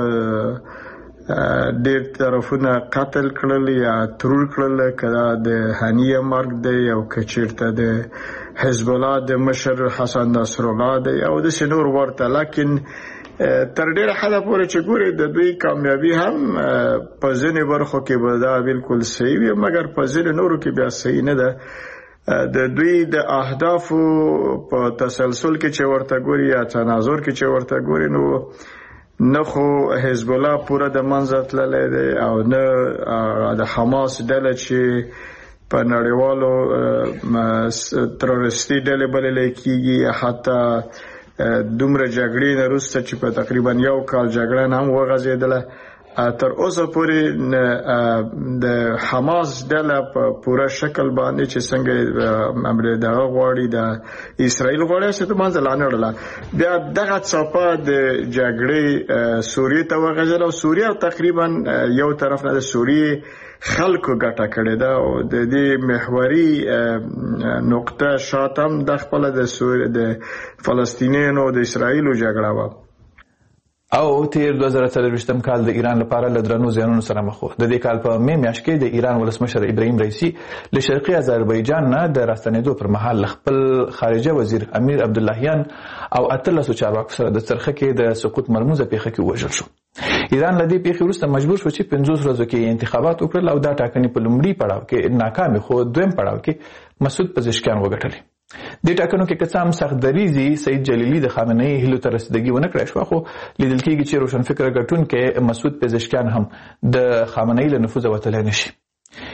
په ډېر طرفونه قتل کړل یا ترور کړل، کله د هانیه مرګ دی او که چېرته د حزب الله د مشر حسن نصر الله دی او داسې نور ورته. لیکن تر ډېره حده پورې چې ګورې د دوی کامیابي هم په ځینې برخو کې به دا بالکل صحیح وي مګر په ځینې نورو کې بیا صحیح نه ده. د دوی د اهدافو په تسلسل کې چې ورته ګوري یا تناظر کې چې ورته ګوري نو نه خو حزب الله پوره د منځه تللی دی او نه د حماس ډله چې په نړیوالو تروریستي ډلې بللی کېږي، حتی دومره جګړې نه وروسته چې په تقریبا یو کال جګړه هم وغځېدله تر اوسه پورې د حماس ډله په پوره شکل باندې چې څنګه دغه غواړي د اسرائیل غواړي چې د منځه لا نه وړله. بیا دغه څپه د جګړې سوریې ته وغځېدله او سوریه تقریبا یو طرف نه د سوریې خلکو ګټه کړې ده او د دې محوري نقطه شاتم د خپل د فلسطینیانو د اسرائیلو جګړه و. او تیر 2023 کال د ایران لپاره له درنو زیانونو سره مخ و. د دې کال په می میاشت کې د ایران ولسمشر ابراهیم رئیسی له شرقي آذربایجان نه د راستنېدو پر مهال خپل خارجه وزیر امیر عبداللهیان او 13 چارواکو سره د څرخه کې د سقوط مرموزه پیښه کې وژل شو. ایران له دې پیښې وروسته مجبور شو چې 50 ورځو کې انتخابات وکړل او دا ټاکنې په لومړي پړاو کې ناکام خو دویم پړاو کې مسعود پزشکیان وګټلې. د ټاکنو کې کڅام سخت دریزي سید جلیلی د خامنه‌ای هلو ته رسیدګي ونه کړای شو خو لیدل کېږي چې روشنفکر ګټونکي مسعود پزشکیان هم د خامنه‌ای له نفوذ وتلی نشي.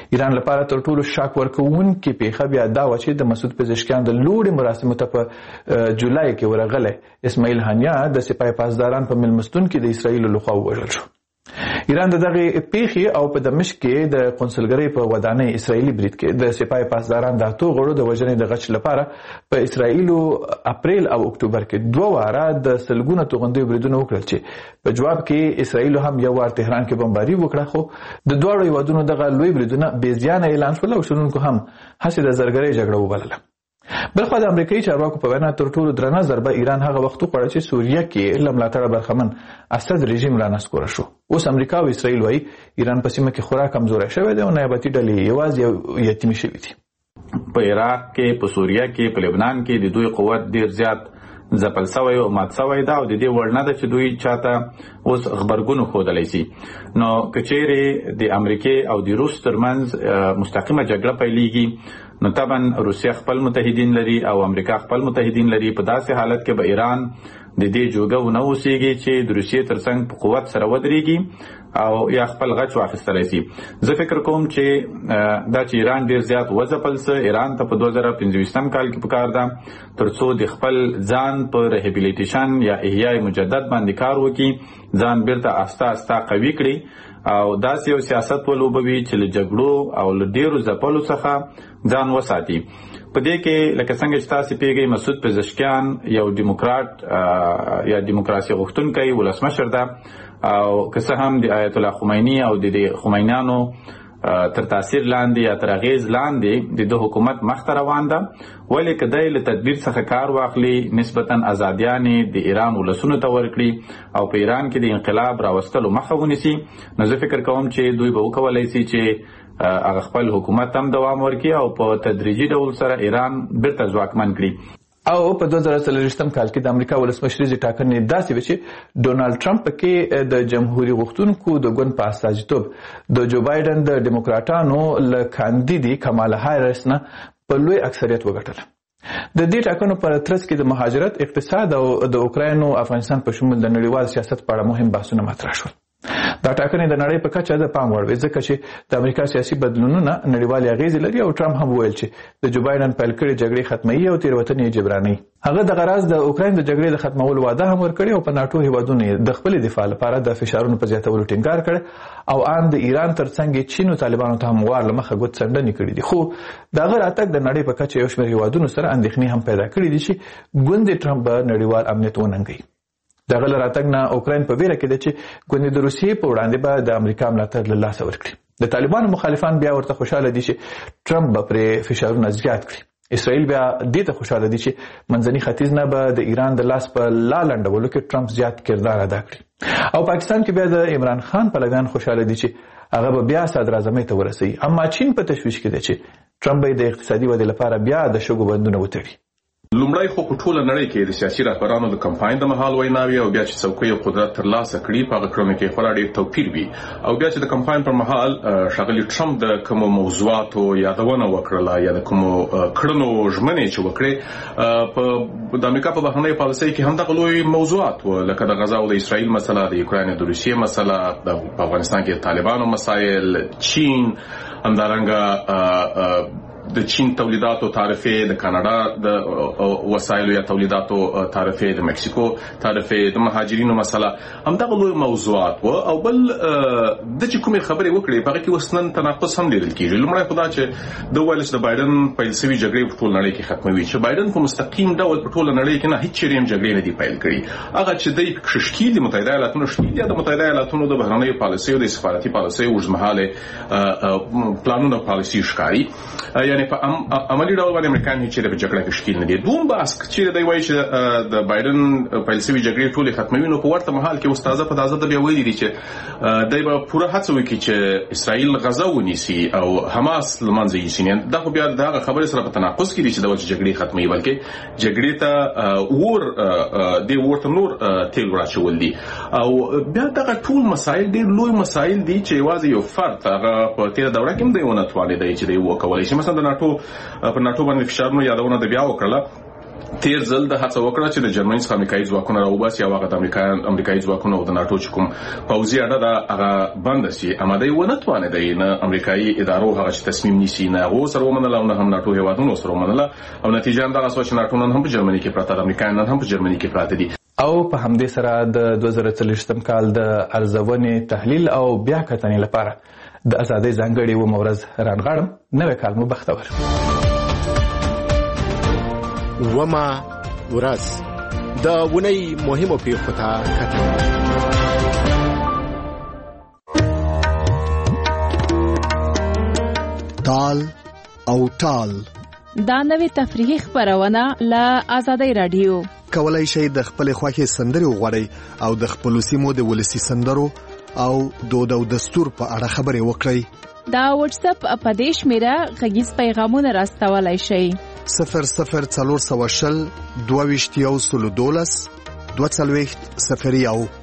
ایران لپاره تر ټولو شاک ورکوونکې پیښه بیا دا وه چې د مسعود پزشکیان د لوړې مراسمو ته په جولای کې ورغلی اسماعیل هانیه د سپاه پاسداران په میلمستون کې د اسرائیلو لخوا ووژل شو. ایران د دغه پیښې او په دمشق کې د قونسلګرۍ په ودانۍ اسرائیلي برید کې د سپاه پاسداران د اتو غړو د وژنې د غچ لپاره په اسرائیلو اپریل او اکتوبر کې 2 واره د سلګونه توغندیو بریدونه وکړل چې په جواب کې اسرائیلو هم یو وار تهران کې بمباري وکړه، خو د دواړو هیوادونو دغه لوی بریدونه بې زیانه اعلان شول او شنونکو هم هسې د زرګرۍ جګړه وبلله. بلخوا د امریکایي چارواکو په وینا تر ټولو درنه ضربه ایران هغه وخت وخوړه چې سوریه کې له ملاتړه برخمن اسد رژیم رانسکوره شو. اوس امریکا او اسرائیل وایي ایران په سیمه کې خورا کمزوری شوی دی او نیابتي ډلې یوازې یتیمې شوي دي. په عراق کې، په سوریه کې، په لبنان کې د دوی قوت ډیر زیات ځپل سوی او مات سوی ده او د دې وړ نه ده چې دوی چاته اوس غبرګون ښودلی شي. نو که چیرې د امریکې او د روس ترمنځ مستقیمه جګړه پیلیږي نو طبعا روسیه خپل متحدین لري او امریکا خپل متحدین لري. په داسې حالت کې به ایران د دې جوګه ونه اوسېږي چې د روسیې ترڅنګ په قوت سره ودرېږي او یا خپل غچ واخیستلی شي. زه فکر کوم چې دا چې ایران ډیر زیات وځپل څه ایران ته په 2025 کال کې پکار ده ترڅو د خپل ځان په ریهابیلیټیشن یا احیاء مجدد باندې کار وکړي، ځان بیرته آسته آسته قوي کړي او داسې یو سیاست ولوبوي چې له جګړو او له ډیرو ځپلو څخه ځان وساتي. په دې کې لکه څنګه چې تاسو پیږئ مسعود پزشکیان یو دیموکرات یا دیموکراسي غوښتونکی ولسمشر ده او که څه هم د آیت الله خمینی او د خمینیانو تر تاثیر لاندې یا تر اغیز لاندې د حکومت مخته روان ده، ولې که دی له تدبیر څخه کار واخلي نسبتا ازادیانې د ایران ولسونو ته ورکړي او په ایران کې د انقلاب راوستلو مخه ونیسي نو زه فکر کوم چې دوی به وکولی شي چې هغه خپل حکومت هم دوام ورکړي او په تدریجي ډول سره ایران بیرته ځواکمن کړي. او په 2023 کال کې د امریکا ولسمشریزې ټاکنې داسې وې چې ډونالد ټرمپ کې د جمهوریت غوښتونکو د ګوند په استازیتوب د جو بایدن د ډیموکراټانو له کاندیدې کمالا هاریس نه په لوی اکثریت وګټله. د دې ټاکنو پر ترڅ کې د مهاجرت، اقتصاد او د اوکراین او افغانستان په شمول د نړیوال سیاست په اړه مهم بحثونه مطرح شول. دا ټاکنې د نړۍ په کچه د پام وړ وې ځکه چې د امریکا سیاسي بدلونونه نړیوالې اغیزې لري او ټرمپ هم وویل چې د جو بایدن پیل کړې جګړې ختموي او تېروتنې یې جبرانوي. هغه دغه راز د اوکراین د جګړې د ختمولو وعده هم ورکړې او په ناټو هیوادونو د خپلې دفاع لپاره د فشارونو په زیاتولو ټینګار کړی او ان د ایران ترڅنګ چین او طالبانو ته هم وار له مخه ګوت څنډنې کړې دي. خو دغه راتګ د نړۍ په کچه یو شمېر هیوادونو سره اندېښنې هم پیدا کړې دي چې ګوند ټرمپ به نړیوال امنیت وننګوي. دغه راتګ نه اوکراین په ویره کې ده چې ګوند د روسیې په وړاندې به د امریکا ملاتړ له لاسه ورکړي. د طالبانو مخالفان بیا ورته خوشاله دي چې ټرمپ به پرې فشارونه زیات کړي. اسرائیل بیا دې ته خوشاله دي چې منځني ختیځ نه به د ایران د لاس په لنډولو کې ټرمپ زیات کردار ادا کړي. او پاکستان کې بیا د عمران خان پلویان خوشاله دي چې هغه به بیا صدراعظمۍ ته ورسوي. اما چین په تشویش کې ده چې ټرمپ به د اقتصادي ودې لپاره بیا د شګو بندونه وتړي. لومړی خو په ټوله نړۍ کې د سیاسي رهبرانو د کمپاین د مهال ویناوي او بیا چې څوکۍ او قدرت ترلاسه کړي په هغه کړنو کې خورا ډېر توپیر وي او بیا چې د کمپاین پر مهال ښاغلي ټرمپ د کومو موضوعاتو یادونه وکړله یا د کومو کړنو ژمنې چې وکړې د امریکا په بهرنۍ پالیسۍ کې همدغه لوی موضوعات و لکه د غزا او د اسرائیل مسله، د یوکراین د روسیې مسله، په افغانستان کې د طالبانو مسایل، چین، همدارنګه د چین تولیداتو تعرفه، د کاناډا د وسایلو یا تولیداتو تعرفه، د مکسیکو تعرفه، د مهاجرینو مسله، همدغه لوی موضوعات و او بل د چې کومې خبرې وکړې په هغه کې وسنن تناقض هم لیدل کېږي. لومړی خو دا چې د ویل چې د بایدن پیل شوي جګړې په ټوله نړۍ کې ختموي، چې بایدن په مستقیم ډول په ټوله نړۍ کې نه هیڅ چیرې هم جګړې نه دي پیل کړي. هغه چې دی شکیل د متحده ایالاتونو شکیل یا د متحده ایالاتونو د بهرنیو پالیسیو د سفارتي پالیسیو اوږدمهاله پلانونه پالیسي ښکاري، یعنی په عملی ډول باندې امریکایان هیڅ چیرې په جګړه کې شکیل نه دي. دوم بحث چې دی وایي چې د بایدن پیل شوي جګړې ټولې ختموي نو په ورته مهال کې استاده په تازه د بیا ویلي دي چې دی به پوره هڅه وکړي چې اسرائیل غزا ونیسي او حماس له منځه یوسي. دا خو بیا د هغه خبرې سره په تناقض کې دي چې د جګړې ختموي، بلکې جګړې ته ورته نور تیل ورچول دي. او بیا دغه ټول مسایل ډېر لوی مسایل دي چې یوازې یو فرد هغه په تېره دوره کې هم دی ونه توانېدی چې دی وکولی شي. مثلا د ناټو پر ناټو باندې فشارونو یادونه د بیا وکړله تیر ځل د هڅه وکړه چې د جرمني څخه امریکایي ځواکونه راوباسي او هغه د امریکایي ځواکونه او د ناتو چې کوم پوځي اډه ده هغه بند شي. اماده ونه توانېدی نه امریکایي ادارو هغه تصمیم نیسي نه هغه سره ومنله او نه هم ناتو هیوادونو سره ومنله او نتیجه هم دغه چې ناتو نن هم په جرمني کې پراته ده، امریکایان نن هم په جرمني کې پراته دي. او په همدې سره د 2023 کال د ارزونې تحلیل او بیا کتنې لپاره د ازادۍ ځانګړي و مورز رانغاړم. نوې کال مو بختور. وما ورځ د ونی مهمو پیښو ته کتل. تال او ټال دا نوې تفریحي خبرونه له آزادۍ رادیو. کولای شئ د خپل خوښې سندرې وغواړئ او د خپل سیمو د ولسی سندرو او دود او دستور په اړه خبرې وکړئ. دا واتس اپ په دې شمیره غږیز پیغامونه راستولای شئ. 00 420 22 12 40 01.